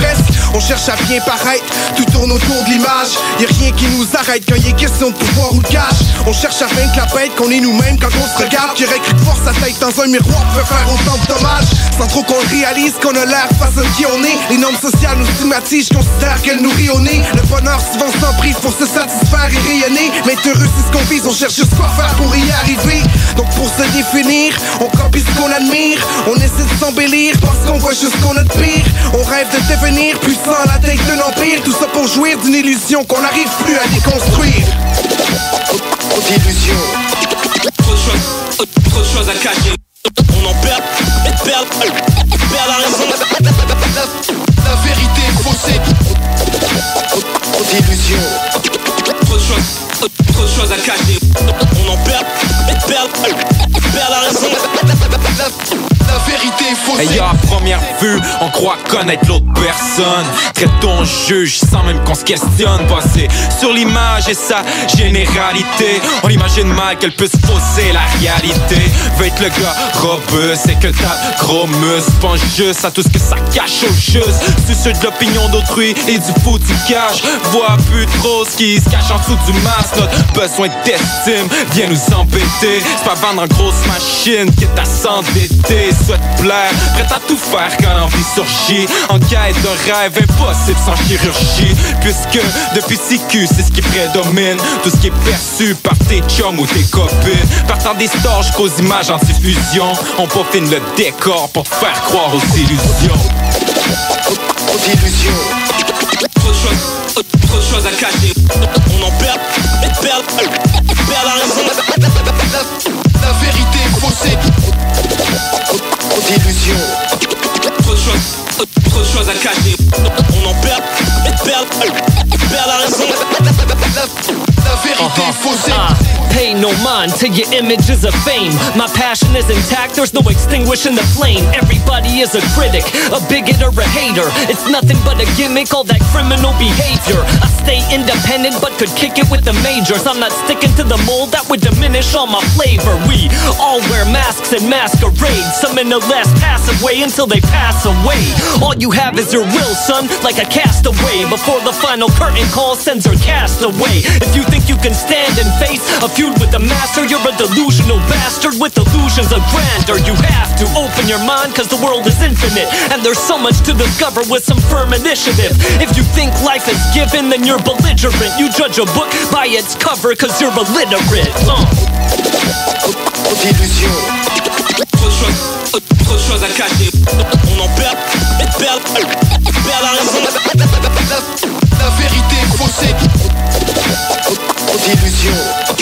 On cherche à bien paraître, tout tourne autour de l'image. Y'a rien qui nous arrête quand il est question de pouvoir ou de cash. On cherche à vaincre la bête qu'on est nous-mêmes quand on se regarde. Qui aurait cru que force sa tête dans un miroir peut faire autant de dommages. Sans trop qu'on le réalise qu'on a l'air face à qui on est. Les normes sociales nous stigmatisent, je considère qu'elles nourrit au nez. Le bonheur souvent sans prise pour se satisfaire et rayonner. Mais être heureux c'est ce qu'on vise, on cherche juste quoi faire pour y arriver. Donc pour se définir, on copie ce qu'on admire. On essaie de s'embellir parce qu'on voit juste ce qu'on a de pire. On rêve de devenir puissant à la tête d'un empire. Tout ça pour jouir d'une illusion qu'on n'arrive plus à déconstruire. D'illusion. Trop de choses à cacher. On en perd la raison. La vérité est faussée. D'illusion. Trop de choses à cacher. On en perd la raison. La vérité est faussée. Hey, à première vue, on croit connaître l'autre personne. Traite-t-on juge sans même qu'on se questionne. Passer sur l'image et sa généralité. On imagine mal qu'elle peut se fausser la réalité. Veut être le gars robuste et que t'as gros muscle. Pense juste à tout ce que ça cache au juste. Soucieux de l'opinion d'autrui et du foutu cash. Vois plus trop ce qui se cache en dessous du masque. Notre besoin d'estime vient nous embêter. C'est pas vendre en grosse machine qui est à s'endetter. Souhaite plaire, prête à tout faire quand l'envie surgit. En quête d'un rêve impossible sans chirurgie. Puisque depuis CQ c'est ce qui prédomine. Tout ce qui est perçu par tes chums ou tes copines. Partant des stores jusqu'aux images en diffusion. On peaufine le décor pour te faire croire aux illusions. D'illusion. Trop de choses à cacher. On en perd la raison. La vérité est faussée. D'illusion. Trop de choses à cacher. On en perd la raison. La vérité est faussée. Pay no mind to your images of fame. My passion is intact, there's no extinguishing the flame. Everybody is a critic, a bigot or a hater. It's nothing but a gimmick, all that criminal behavior. I stay independent but could kick it with the majors. I'm not sticking to the mold, that would diminish all my flavor. We all wear masks and masquerade. Some in a less passive way until they pass away. All you have is your will, son, like a castaway. Before the final curtain call sends her cast away. If you think you can stand and face a feud with the master, you're a delusional bastard with illusions of grandeur. You have to open your mind cause the world is infinite and there's so much to discover with some firm initiative. If you think life is given then you're belligerent. You judge a book by its cover cause you're illiterate. D'illusion. Trop de choses à cacher. On en perd la raison. La vérité est faussée. D'illusion.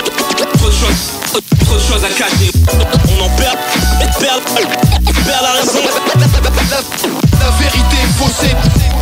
Trop de choses à cacher. On en perd la raison. La vérité est faussée.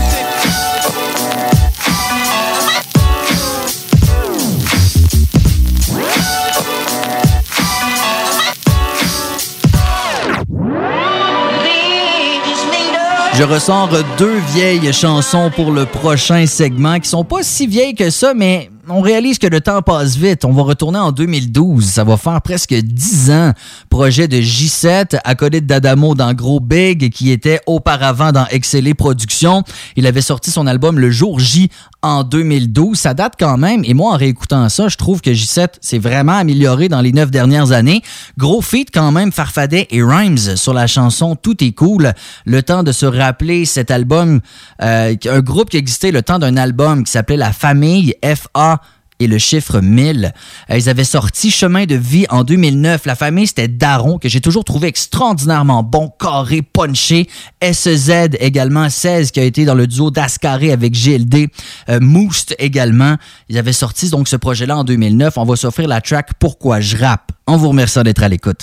Je ressors 2 vieilles chansons pour le prochain segment qui sont pas si vieilles que ça, mais on réalise que le temps passe vite. On va retourner en 2012. Ça va faire presque 10 ans. Projet de J7, acolyte d'Adamo dans Gros Big, qui était auparavant dans Excelé Productions. Il avait sorti son album Le Jour J en 2012. Ça date quand même. Et moi, en réécoutant ça, je trouve que J7 s'est vraiment amélioré dans les 9 dernières années. Gros feat quand même, Farfadet et Rhymes sur la chanson Tout est cool. Le temps de se rappeler cet album, un groupe qui existait le temps d'un album qui s'appelait La Famille, F.A. et le chiffre 1000. Ils avaient sorti Chemin de vie en 2009. La Famille, c'était Daron, que j'ai toujours trouvé extraordinairement bon, carré, punché. SZ également, 16, qui a été dans le duo d'Ascaré avec GLD. Moust également. Ils avaient sorti donc ce projet-là en 2009. On va s'offrir la track Pourquoi je rappe. On vous remercie d'être à l'écoute.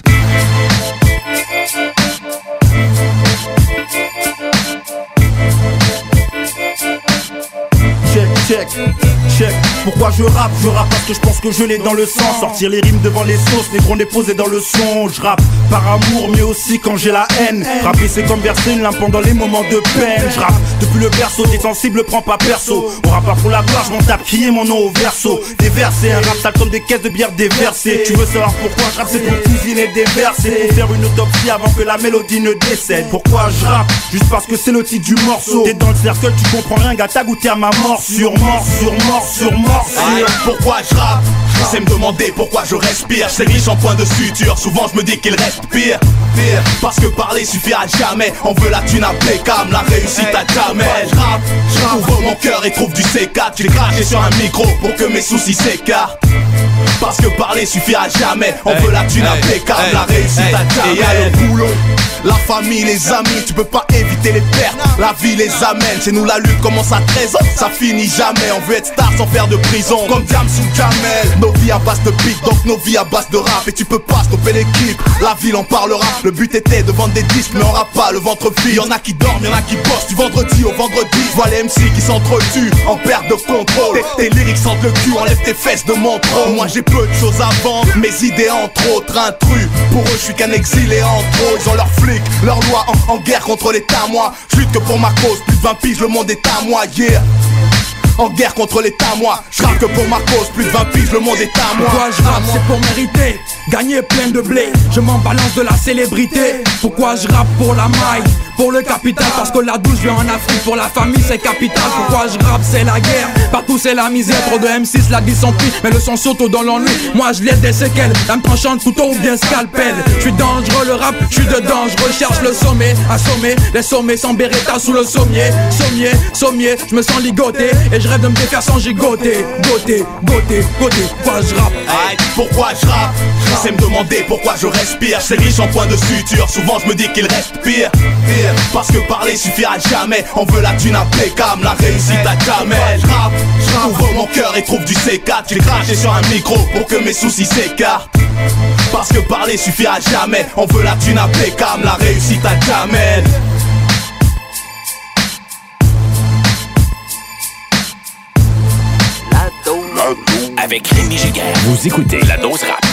Check, check, check. Pourquoi je rappe parce que je pense que je l'ai dans le sang. Sortir les rimes devant les sauces, négro n'est posé dans le son. Je rappe par amour mais aussi quand j'ai la haine. Rapper c'est comme verser une lame pendant les moments de peine. Je rappe depuis le berceau, t'es sensible, prends pas perso. On rappe pas pour la gloire, je m'en tape, crier mon nom au verso. Déverser un rap sale comme des caisses de bière déversées. Tu veux savoir pourquoi je rappe, c'est pour cuisiner des versets. Pour faire une autopsie avant que la mélodie ne décède. Pourquoi je rappe? Juste parce que c'est le titre du morceau. T'es dans le cercle, tu comprends rien, gars, t'as goûté à ma morsure. Pourquoi je rappe? C'est me demander pourquoi je respire. C'est riche en points de suture, souvent je me dis qu'il reste pire. Parce que parler suffira jamais. On veut la thune impeccable, la réussite à jamais. Je rappe, ouvre mon cœur et trouve du C4. J'ai craché sur un micro pour que mes soucis s'écartent. Parce que parler suffira jamais. On veut la thune impeccable, la réussite à jamais. Et y'a le boulot, la famille, les amis, tu peux pas éviter les pertes. La vie les amène, chez nous la lutte commence à 13 ans. Ça finit jamais, on veut être star sans faire de prison. Comme Diams ou Jamel, nos vies à base de beat, donc nos vies à base de rap. Et tu peux pas stopper l'équipe, la ville en parlera. Le but était de vendre des disques, mais on rappe pas le ventre vide. Y'en a qui dorment, y'en a qui bossent du vendredi au vendredi. Vois les MC qui s'entretuent en perte de contrôle. Tes lyrics sentent le cul, enlève tes fesses de mon trône. Moi j'ai peu de choses à vendre, mes idées entre autres intrus. Pour eux je suis qu'un exilé en trop. Ils ont leurs flics, leurs lois en guerre contre l'État. Moi je lutte que pour ma cause, plus de 20 piges, le monde est à moi, yeah. En guerre contre l'État, moi je rappe que pour ma cause, plus de 20 piges, le monde est à moi. Pourquoi je rappe, c'est pour mériter, gagner plein de blé. Je m'en balance de la célébrité. Pourquoi je rappe pour la maille, pour le capital? Parce que là d'où je viens en Afrique, pour la famille c'est capital. Pourquoi je rappe, c'est la guerre, partout c'est la misère. Trop de M6, la vie s'en prie, mais le son surtout dans l'ennui. Moi je laisse des séquelles, l'âme tranchante, couteau ou bien scalpel. Je suis dangereux le rap, je suis dedans, je recherche le sommet. Assommer, les sommets sans Beretta sous le sommier. Sommier, je me sens ligoté. Et je rêve de me défaire sans gigoter. Goté, pourquoi je rappe? Pourquoi je rappe? C'est me demander pourquoi je respire. C'est riche en points de suture, souvent je me dis qu'il reste pire. Parce que parler suffira jamais. On veut la thune impeccable, la réussite à jamais. Je rappe, ouvre mon cœur et trouve du C4. J'ai craché sur un micro pour que mes soucis s'écartent. Parce que parler suffira jamais. On veut la thune impeccable, la réussite à jamais. Avec Rémi Giguère. Vous écoutez La Dose Rap.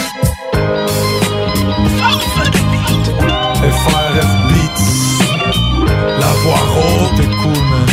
FRF Beats, la voix haute, t'es cool, man.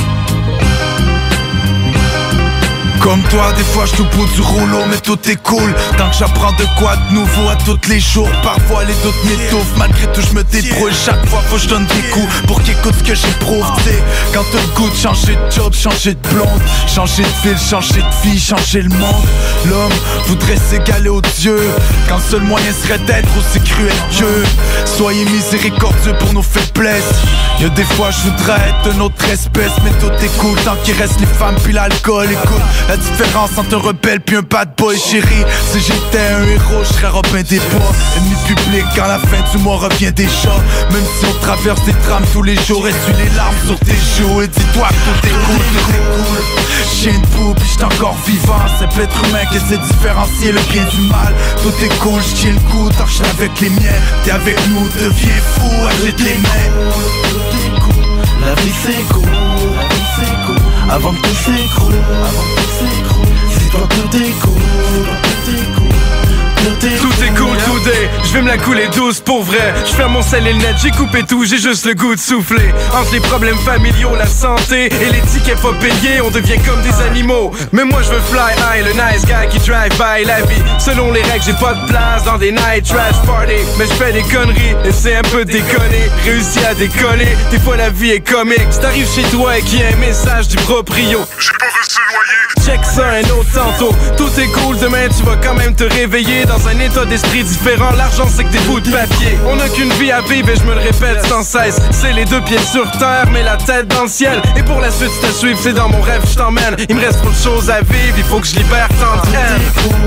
Comme toi, des fois je te pousse du rouleau, mais tout est cool. Tant que j'apprends de quoi de nouveau à tous les jours. Parfois les doutes m'étouffent, malgré tout je me débrouille. Chaque fois faut que je donne des coups pour qu'ils écoutent ce que j'éprouve. T'sais, quand t'as le goût de changer de job, changer de blonde, changer de ville, changer de vie, changer le monde. L'homme voudrait s'égaler aux dieux, quand le seul moyen serait d'être aussi cruel que. Soyez miséricordieux pour nos faiblesses. Y'a des fois je voudrais être d'une autre espèce, mais tout est cool tant qu'il reste les femmes puis l'alcool. Écoute, la différence entre un rebelle puis un bad boy, chérie. Si j'étais un héros, je serais Robin des Bois. Ennemi public quand la fin du mois revient déjà. Même si on traverse des drames tous les jours, essuie les larmes sur tes joues et dis-toi que tout est cool, tout est cool. Chien de boue puis j'suis encore vivant. C'est l'être humain qui essaie de différencier le bien du mal. Tout est cool, j'tiens le coup, tant que j'suis avec les miens. T'es avec nous, deviens fou, agite les mains. La vie c'est cool, avant que tout s'écroule, si toi tout est cool, tout est cool, today. Je vais me la couler douce pour vrai. Je ferme mon sel et le net, j'ai coupé tout, j'ai juste le goût de souffler. Entre les problèmes familiaux, la santé et les tickets pas payés, on devient comme des animaux. Mais moi je veux fly high, le nice guy qui drive by la vie. Selon les règles, j'ai pas de place dans des night trash party. Mais je fais des conneries et c'est un peu déconné. Réussi à décoller, des fois la vie est comique. Si t'arrives chez toi et qu'il y a un message du proprio, j'ai pas versé le loyer. Check ça un autre tantôt. Tout est cool, demain tu vas quand même te réveiller dans un état d'esprit différent. L'argent c'est que des bouts de papier. On n'a qu'une vie à vivre et je me le répète sans cesse. C'est les deux pieds sur terre mais la tête dans le ciel. Et pour la suite c'est à suivre, c'est dans mon rêve je t'emmène. Il me reste trop de choses à vivre, il faut que je libère tant de haine.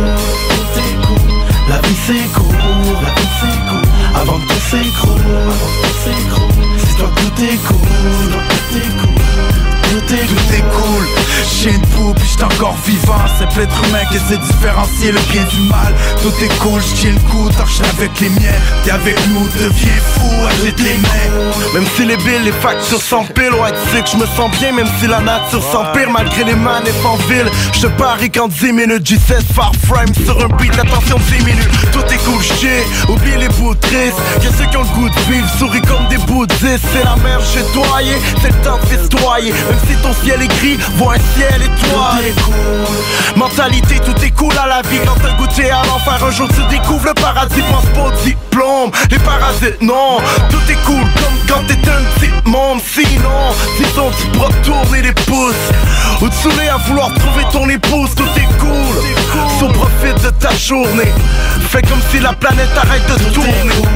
La vie c'est cool, avant que tout s'écroule, si toi tout est cool, tout est cool. J'ai une peau puis j'suis encore vivant. C'est l'être humain qui essaie de différencier le bien du mal. Tout est cool, j'tiens le coup, torche avec les miens. T'es avec nous, deviens fou, agite les mains. Même si les billes, les factures s'empilent, ouais tu sais que je me sens bien. Même si la nature s'empire, malgré les manifs en ville. Je parie qu'en 10 minutes, J16 far frame sur un beat, attention 10 minutes. Tout est cool, j'tiens, oublie les bouts tristes. Y'a ceux qui ont le goût de vivre, souris comme des bouddhistes. C'est la mer, j'ai toyé, c'est le temps de festoyer. Même si ton ciel est gris, vois un ciel étoilé. Mentalité, tout est cool à la vie. Quand t'as goûté à l'enfer, un jour tu découvres le paradis. Pense pas au diplôme, les parasites non. Tout est cool comme quand t'es un petit monde. Sinon, tu pourras tourner les pouces ou te saouler à vouloir trouver ton épouse. Tout est cool, so profite de ta journée. Fais comme si la planète arrête de tourner.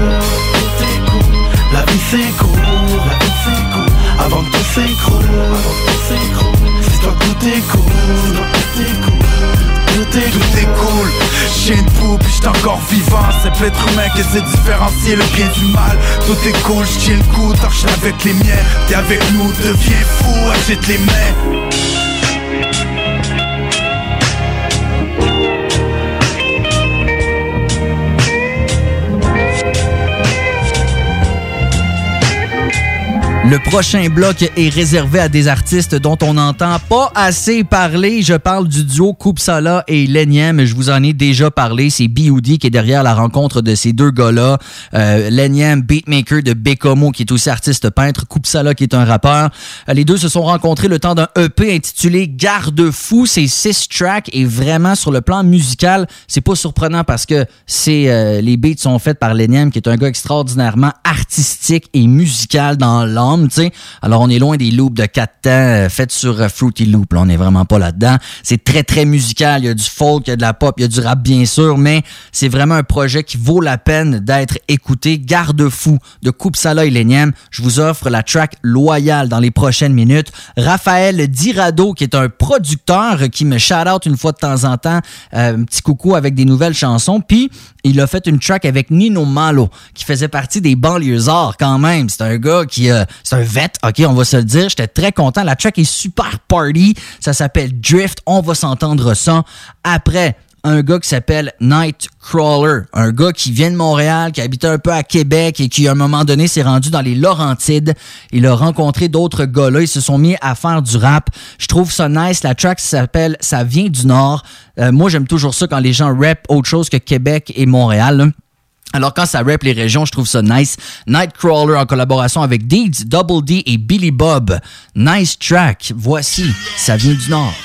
La vie c'est cool, la vie c'est cool. Avant que tout s'écroule, si toi tout est cool, tout est cool. J'ai une peau puis j'suis encore vivant. C'est l'être humain qui essaie de différencier le bien du mal. Tout est cool, j'tiens le coup, torche avec les miens. T'es avec nous, deviens fou, agite les mains. Le prochain bloc est réservé à des artistes dont on n'entend pas assez parler. Je parle du duo Kupsala et Leniem. Je vous en ai déjà parlé. C'est B.O.D qui est derrière la rencontre de ces deux gars-là. Leniem, beatmaker de Bécomo, qui est aussi artiste peintre. Kupsala, qui est un rappeur. Les deux se sont rencontrés le temps d'un EP intitulé Garde-fou. C'est 6 tracks et vraiment, sur le plan musical, c'est pas surprenant parce que les beats sont faits par Leniem, qui est un gars extraordinairement artistique et musical dans l'âme. T'sais. Alors, on est loin des loops de 4 temps faits sur Fruity Loop. Là, on n'est vraiment pas là-dedans. C'est très, très musical. Il y a du folk, il y a de la pop, il y a du rap, bien sûr, mais c'est vraiment un projet qui vaut la peine d'être écouté. Garde-fou de Kupsala et Leniem. Je vous offre la track Loyal dans les prochaines minutes. Raphaël Dirado, qui est un producteur qui me shout-out une fois de temps en temps. Un petit coucou avec des nouvelles chansons. Puis, il a fait une track avec Nino Malo, qui faisait partie des banlieusards quand même. C'est un gars qui... c'est un vet, ok, on va se le dire. J'étais très content. La track est super party. Ça s'appelle Drift. On va s'entendre ça. Après, un gars qui s'appelle Nightcrawler. Un gars qui vient de Montréal, qui habitait un peu à Québec et qui, à un moment donné, s'est rendu dans les Laurentides. Il a rencontré d'autres gars-là. Ils se sont mis à faire du rap. Je trouve ça nice. La track s'appelle « Ça vient du Nord ». Moi, j'aime toujours ça quand les gens rappent autre chose que Québec et Montréal, là. Alors, quand ça rappe les régions, je trouve ça nice. Nightcrawler en collaboration avec Deeds, Double D et Billy Bob. Nice track. Voici, ça vient du Nord.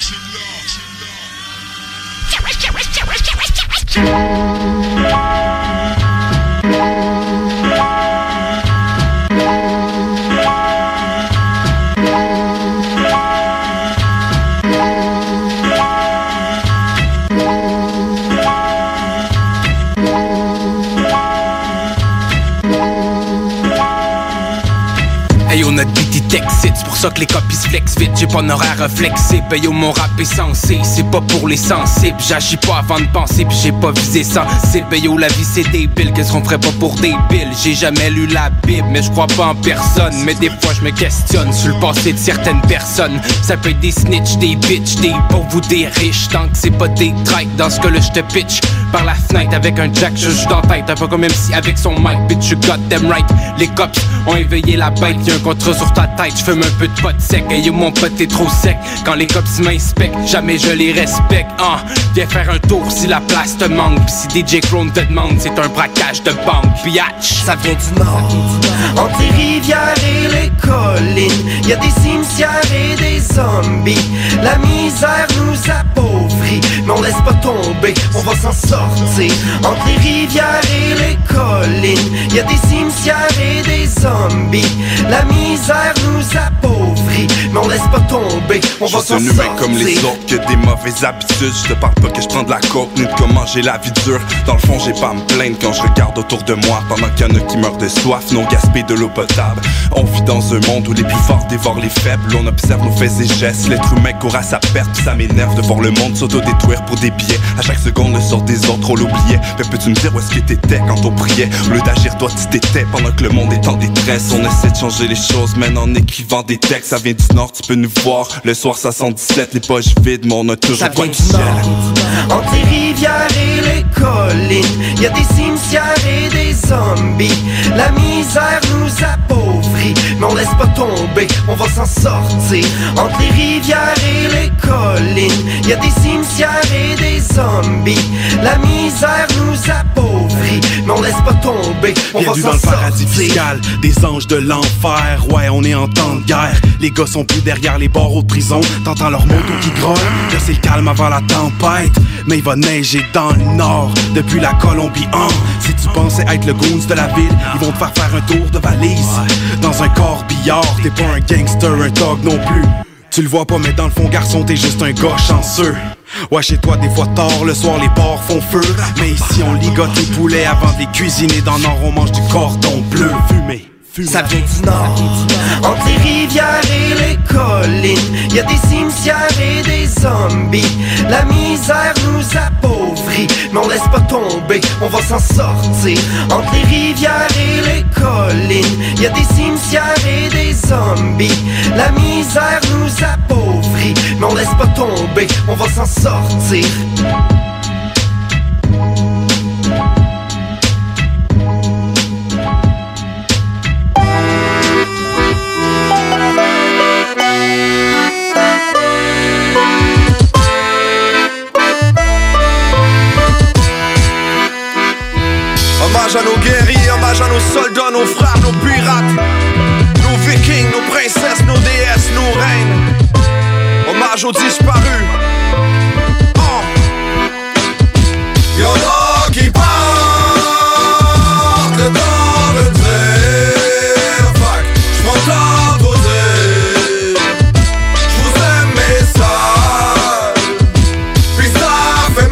Hey, on a des exit, c'est pour ça que les copies se flexent vite. J'ai pas un horaire flexible, ben yo mon rap est censé. C'est pas pour les sensibles, j'agis pas avant de penser. Pis j'ai pas visé sensible, ben yo la vie c'est débile. Qu'est-ce qu'on ferait pas pour des billes? J'ai jamais lu la Bible, mais je crois pas en personne. Mais des fois je me questionne sur le passé de certaines personnes. Ça peut être des snitch, des bitch, des pauvres ou des riches. Tant que c'est pas des trikes, dans ce cas là je te pitch par la fenêtre avec un jack, je joue dans la tête. Un peu comme MC avec son mic, bitch you got them right. Les cops ont éveillé la bête, y'a un contrat sur ta tête. J'fume un peu de pot sec, et yo mon pote t'es trop sec. Quand les cops m'inspectent, jamais je les respecte. Viens faire un tour si la place te manque. Pis si DJ Clone te demande, c'est un braquage de banque. Biatch, ça vient du nord. Entre les rivières et les collines, y'a des cimetières et des zombies. La misère nous appauvrit, mais on laisse pas tomber, on va s'en sortir. Entre les rivières et les collines, y'a des cimetières et des zombies. La misère nous appauvrit, mais on laisse pas tomber, on va s'en sortir. Je suis un humain comme les autres, que des mauvaises habitudes. Je te parle pas que je prends de la coke, ni de comment j'ai la vie dure. Dans le fond j'ai pas à me plaindre quand je regarde autour de moi. Pendant qu'il y en a qui meurent de soif, non gaspillent de l'eau potable. On vit dans un monde où les plus forts dévorent les faibles. On observe nos faits et gestes, l'être humain court à sa perte. Pis ça m'énerve de voir le monde s'auto-détruire pour des billets. À chaque seconde le sort des autres, on l'oubliait. Mais peux-tu me dire où est-ce que t'étais quand on priait? Au lieu d'agir toi tu t'étais pendant que le monde est en détresse. On essaie de changer les choses, mais en écrivant des textes. Ça vient du nord, tu peux nous voir. Le soir ça sent 17, les poches vides, mais on a toujours pas de gel. Entre les rivières et les collines, y a des cimetières et des zombies. La misère nous appauvrit, mais on laisse pas tomber, on va s'en sortir. Entre les rivières et les collines, y a des cimetières et des zombies. La misère nous appauvrit, mais on laisse pas tomber, on va s'en sortir. Bienvenue dans le paradis fiscal, des anges de l'enfer. Ouais, on est en temps de guerre. Les gars sont plus derrière les barreaux de prison. T'entends leur moto qui grogne. Là c'est le calme avant la tempête. Mais il va neiger dans le nord, depuis la Colombie. Si tu pensais être le goons de la ville, ils vont te faire un tour de valise dans un corbillard. T'es pas un gangster, un thug non plus. Tu le vois pas, mais dans le fond, garçon, t'es juste un gars chanceux. Ouais, chez toi, des fois tard, le soir, les porcs font feu. Mais ici, on ligote les poulets avant de les cuisiner. Dans le nord, on mange du cordon bleu fumé. Ça vient du nord. Entre les rivières et les collines, y a des cimetières et des zombies. La misère nous appauvrit, mais on laisse pas tomber, on va s'en sortir. Entre les rivières et les collines, y a des cimetières et des zombies. La misère nous appauvrit, mais on laisse pas tomber, on va s'en sortir. Hommage à nos guerriers, hommage à nos soldats, nos frères, nos pirates, nos vikings, nos princesses, nos déesses, nos reines. Hommage aux disparus. Y'en a qui partent dans le train. Fuck, j'prends le temps d'oser. J'vous aime mes salles, puis ça fait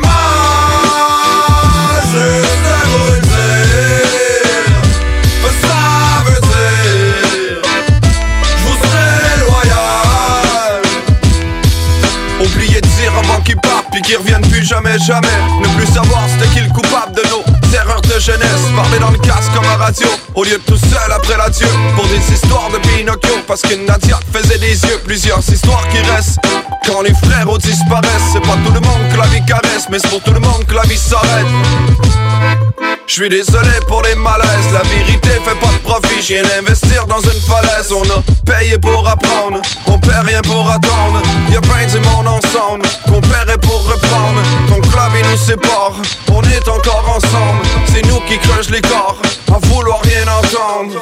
mal. Juste de vous dire, ça veut dire j'vous serai loyal. Oubliez de dire avant qu'ils partent, puis qu'ils reviennent plus jamais, jamais. Ne plus savoir c'était qui le coupable de nos terreurs de jeunesse. Parler dans le casque comme à radio, au lieu de tout seul après l'adieu. Pour des histoires de Pinocchio, parce que Nadia faisait des yeux. Plusieurs histoires qui restent quand les frères disparaissent. C'est pas tout le monde que la vie caresse, mais c'est pour tout le monde que la vie s'arrête. J'suis désolé pour les malaises, la vérité fait pas de profit. J'viens d'investir dans une falaise, on a payé pour apprendre, on perd rien pour attendre. Y'a plein du monde ensemble, qu'on paierait pour reprendre. Ton club il nous sépare, on est encore ensemble. C'est nous qui creusent les corps, à vouloir rien entendre.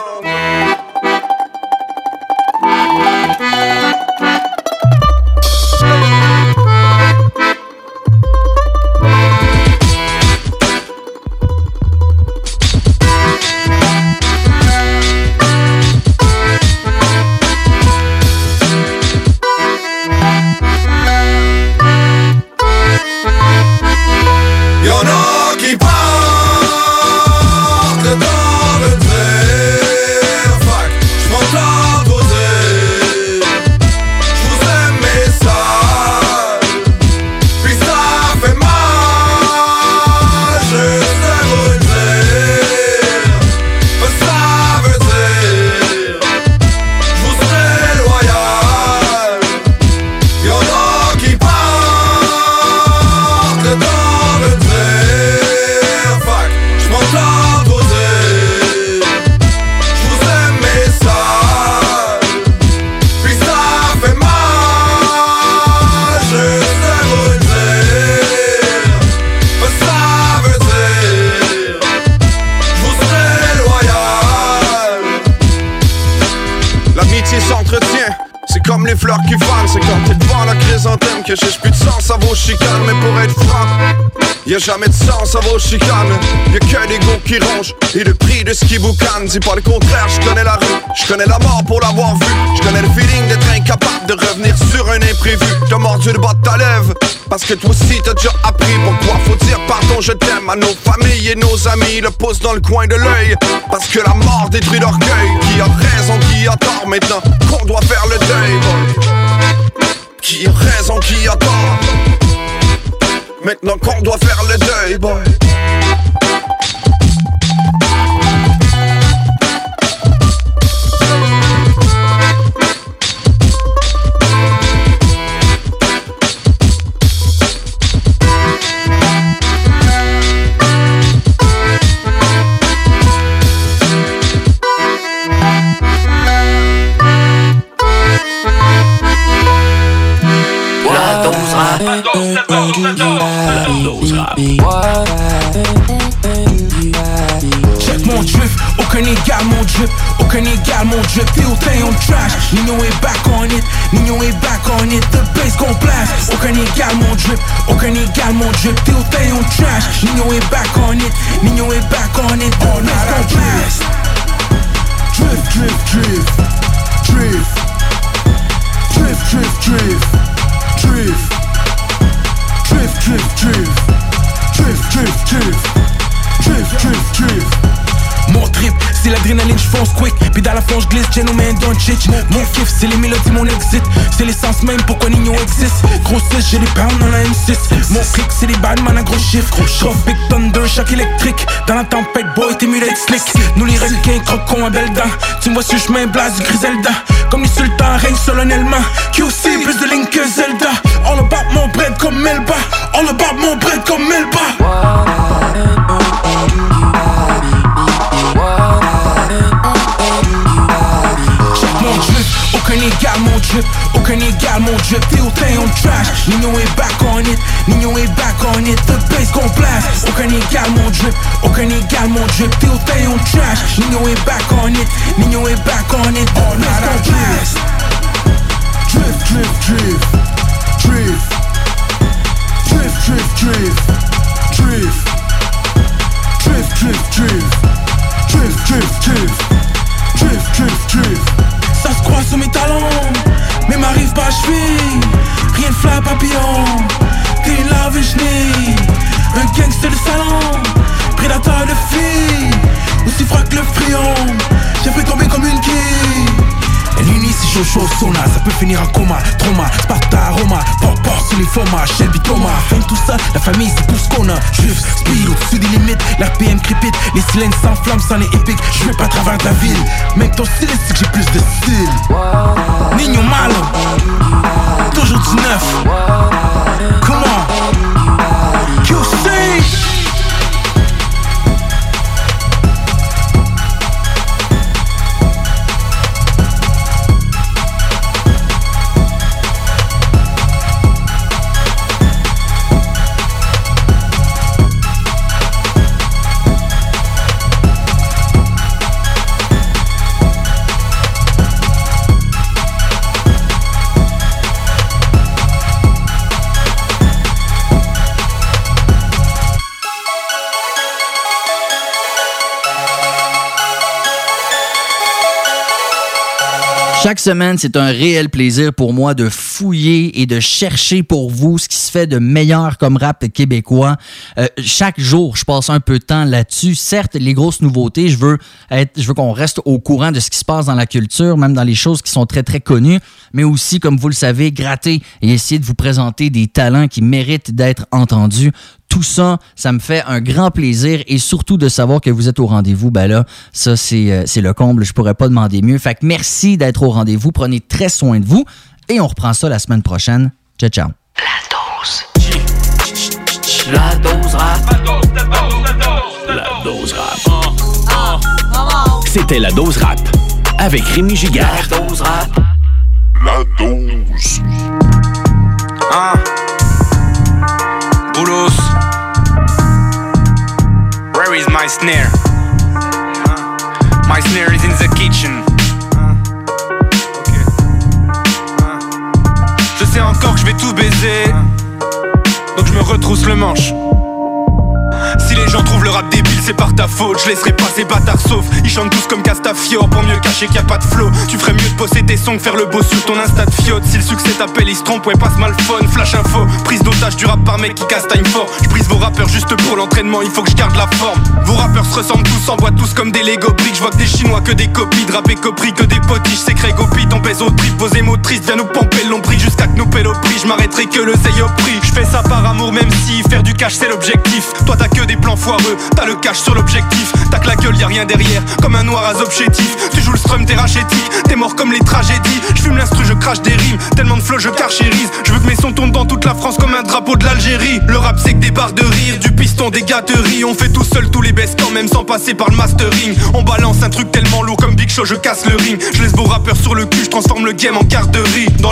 Y'en a qui partent dans le train. Fuck, j'prends le temps d'oser. J'vous aime mes salles, puis ça fait mal. Juste de vous dire, ça veut dire j'vous serai loyal. Y'en a qui partent dans le train. Fuck, j'prends le temps d'oser. J'vous aime mes salles, puis ça fait mal. Juste de vous dire, ça veut dire j'vous serai loyal. L'amitié s'entretient, c'est comme les fleurs qui fanent. C'est quand t'es devant la chrysanthème que cherche plus de sens à vos chicanes. Mais pour être franc, y'a jamais de sens à vos chicanes. Y'a que des goûts qui rongent et le prix de ce qui boucane. Dis pas le contraire, j'connais la rue, j'connais la mort pour l'avoir vu. J'connais le feeling d'être incapable de revenir sur un imprévu. T'as mordu le bas de ta lèvre, parce que toi aussi t'as déjà appris. Pourquoi faut dire pardon je t'aime à nos familles et nos amis. Le pouce dans le coin de l'œil, parce que la mort détruit l'orgueil. Qui a raison, qui a tort, maintenant qu'on doit faire le deuil, boy. Qui a raison, qui a tort, maintenant qu'on doit faire le deuil, boy. Check mon drift, aucun égal mon drip, aucun égal mon drip. T'es on trash, Nino est back on it, Nino est back on it. The bass gon' blast, aucun égal mon drip, aucun égal mon drip. T'es on trash, Nino est back on it, Nino est back on it. The bass gon' blast. Drift, drift, drift, drift, drift, drift, drift, drift, drift, drift, drift, drift, drift, drift, drift, drift, drift. Mon trip, c'est l'adrénaline, j'fonce quick. Puis dans la fond, j'glisse, gentleman, don't chitch. Mon kiff, c'est les mélodies, mon exit. C'est l'essence même pourquoi Nino existe. Gros 6, j'ai des pounds dans la M6. Mon click, c'est des balles, man, un gros chiffre. Trop big thunder, choc électrique. Dans la tempête, boy, t'es mieux d'être slick. Nous les requins, croquons à belle dent. Tu me vois sur le chemin, blase du Griselda. Comme les sultans règnent solennellement. QC, plus de Link que Zelda. All about mon bread comme Melba. All about mon bread comme Melba. Aucun égal mon drip, aucun égal mon drip. T'es on trash, Nino est back on it, Nino est back on it. The bass gon' blast, aucun égal mon drip, aucun égal mon drip. T'es on trash, Nino est back on it, Nino est back on it. The bass gon' blast. Drift, drift, drift, drift, drift, drift, drift, drift, drift, drift, drift, drift, drift, drift, drift, drift, drift. Ça se croise sous mes talons, mais m'arrive pas à cheville. Rien de flat papillon, t'es une lave chenille. Un gangster de salon, prédateur de filles. Aussi froid que le frion, j'ai fait tomber comme une quille. L'uni c'est chaud sauna, ça peut finir en coma. Trauma, Sparta, Roma, port sur les formats. Shelby, Thomas, fin tout ça, la famille c'est tout ce qu'on a. Juif, speed au-dessus des limites, l'RPM crépite. Les cylindres s'enflamment sans les épiques. Je vais pas travers de la ville, même ton style c'est que j'ai plus de style. Nino Malo, toujours du neuf. Comment? QC. Chaque semaine, c'est un réel plaisir pour moi de fouiller et de chercher pour vous ce qui se fait de meilleur comme rap québécois. Chaque jour, je passe un peu de temps là-dessus. Certes, les grosses nouveautés, je veux qu'on reste au courant de ce qui se passe dans la culture, même dans les choses qui sont très, très connues, mais aussi, comme vous le savez, gratter et essayer de vous présenter des talents qui méritent d'être entendus. Tout ça, ça me fait un grand plaisir et surtout de savoir que vous êtes au rendez-vous. Ben là, ça, c'est le comble. Je pourrais pas demander mieux. Fait que merci d'être au rendez-vous. Prenez très soin de vous et on reprend ça la semaine prochaine. Ciao, ciao. La dose rap. La dose rap. C'était la dose rap avec Rémi Giguère. La dose rap. La dose. Boulos. Where is my snare? My snare is in the kitchen. Je sais encore que je vais tout baiser, donc je me retrousse le manche. Si les gens trouvent le rap débile, c'est par ta faute. Je laisserai pas ces bâtards sauf. Ils chantent tous comme Castafiore pour mieux cacher qu'il y a pas de flow. Tu ferais mieux de bosser tes sons que faire le beau sur ton Insta de fiotte. Si le succès t'appelle, il se trompe, ouais, passe mal phone. Flash info, prise d'otage du rap par mec qui castagne fort. Je brise vos rappeurs juste pour l'entraînement, il faut que je garde la forme. Vos rappeurs se ressemblent tous, s'envoient tous comme des Lego bricks. Je vois que des Chinois, que des copies, de rap et copri, que des potiches. C'est Craig au pit, on pèse au trip. Vos émotrices, viens nous pomper le nombril jusqu'à que nous pèle au prix. Je m'arrêterai que le zeille au prix. Je fais ça par amour, même si faire du cash c'est l'objectif. Toi t'as que des plans foireux, t'as le cash sur l'objectif. T'as que la gueule, y'a rien derrière, comme un noir à zob chétif. Tu joues le strum, t'es rachétique, t'es mort comme les tragédies. Je fume l'instru, je crache des rimes, tellement de flow je carchérise. Je veux que mes sons tournent dans toute la France comme un drapeau de l'Algérie. Le rap c'est que des barres de rire, du piston, des gâteries. On fait tout seul tous les baisses quand même sans passer par le mastering. On balance un truc tellement lourd comme Big Show, je casse le ring. Je laisse vos rappeurs sur le cul, je transforme le game en garderie. Dans la zig j'ai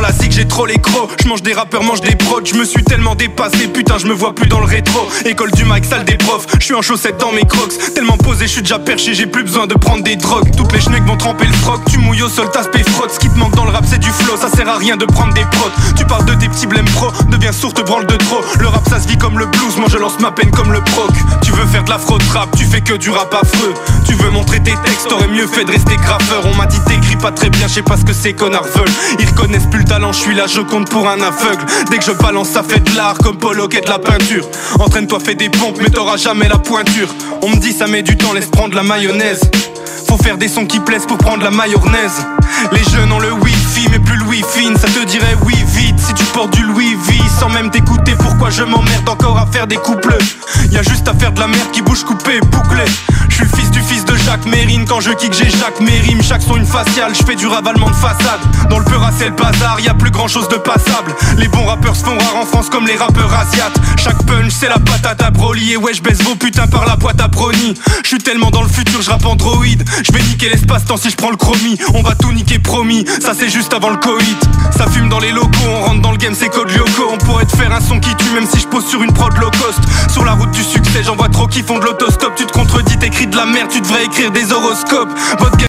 j'ai trop les crocs. Je mange des rappeurs, mange des prods. Je me suis tellement dépassé, putain je me vois plus dans le rétro. École du mic, salle des profs, je suis en chaussettes dans mes crocs. Tellement posé, je suis déjà perché, j'ai plus besoin de prendre des drogues. Toutes les schnecks vont tremper le froc, tu mouilles au sol, t'aspect frotte. Ce qui te manque dans le rap c'est du flow, ça sert à rien de prendre des prods. Tu parles de tes petits blèmes pro, deviens sourd, te branle de trop. Le rap ça se vit comme le blues, moi je lance ma peine comme le proc. Tu veux faire de l'afro-trap, tu fais que du rap affreux. Tu veux montrer tes textes, t'aurais mieux fait de rester graffeur. On m'a dit t'écris pas très bien, je sais pas ce que ces connards veulent. Ils reconnaissent plus le talent, je suis là, je compte pour un aveugle. Dès que je balance ça fait de l'art comme Pollock et de la peinture. Entraîne-toi, fais des pompes mais t'auras jamais la pointure. On me dit ça met du temps, laisse prendre la mayonnaise. Faut faire des sons qui plaisent pour prendre la mayonnaise. Les jeunes ont le wifi mais plus le wifi. Ça te dirait oui vite si tu portes du Louis V. Sans même t'écouter pourquoi je m'emmerde encore à faire des couples. Y'a juste à faire de la merde qui bouge coupée, bouclée. Je suis le fils du fils de Jacques Mérine. Quand je kick j'ai Jacques Mérim. Chaque son une faciale, je fais du ravalement de façade. Dans le peur c'est le bazar, y'a plus grand chose de passable. Les bons rappeurs se font rares en France comme les rappeurs asiates. Chaque punch c'est la patate à Broly. Et ouais je baisse vos putains par la boîte à brownie. Je suis tellement dans le futur, je rappe Android. Je vais niquer l'espace-temps si je prends le chromie. On va tout niquer promis, ça c'est juste avant le Covid. Ça fume dans les locaux, on rentre dans le game c'est code Lyoko. On pourrait te faire un son qui tue même si je pose sur une prod low cost. Sur la route du succès j'en vois trop qui font de l'autostop. Tu te contredis, t'écris de la merde, tu devrais écrire des horoscopes. Votre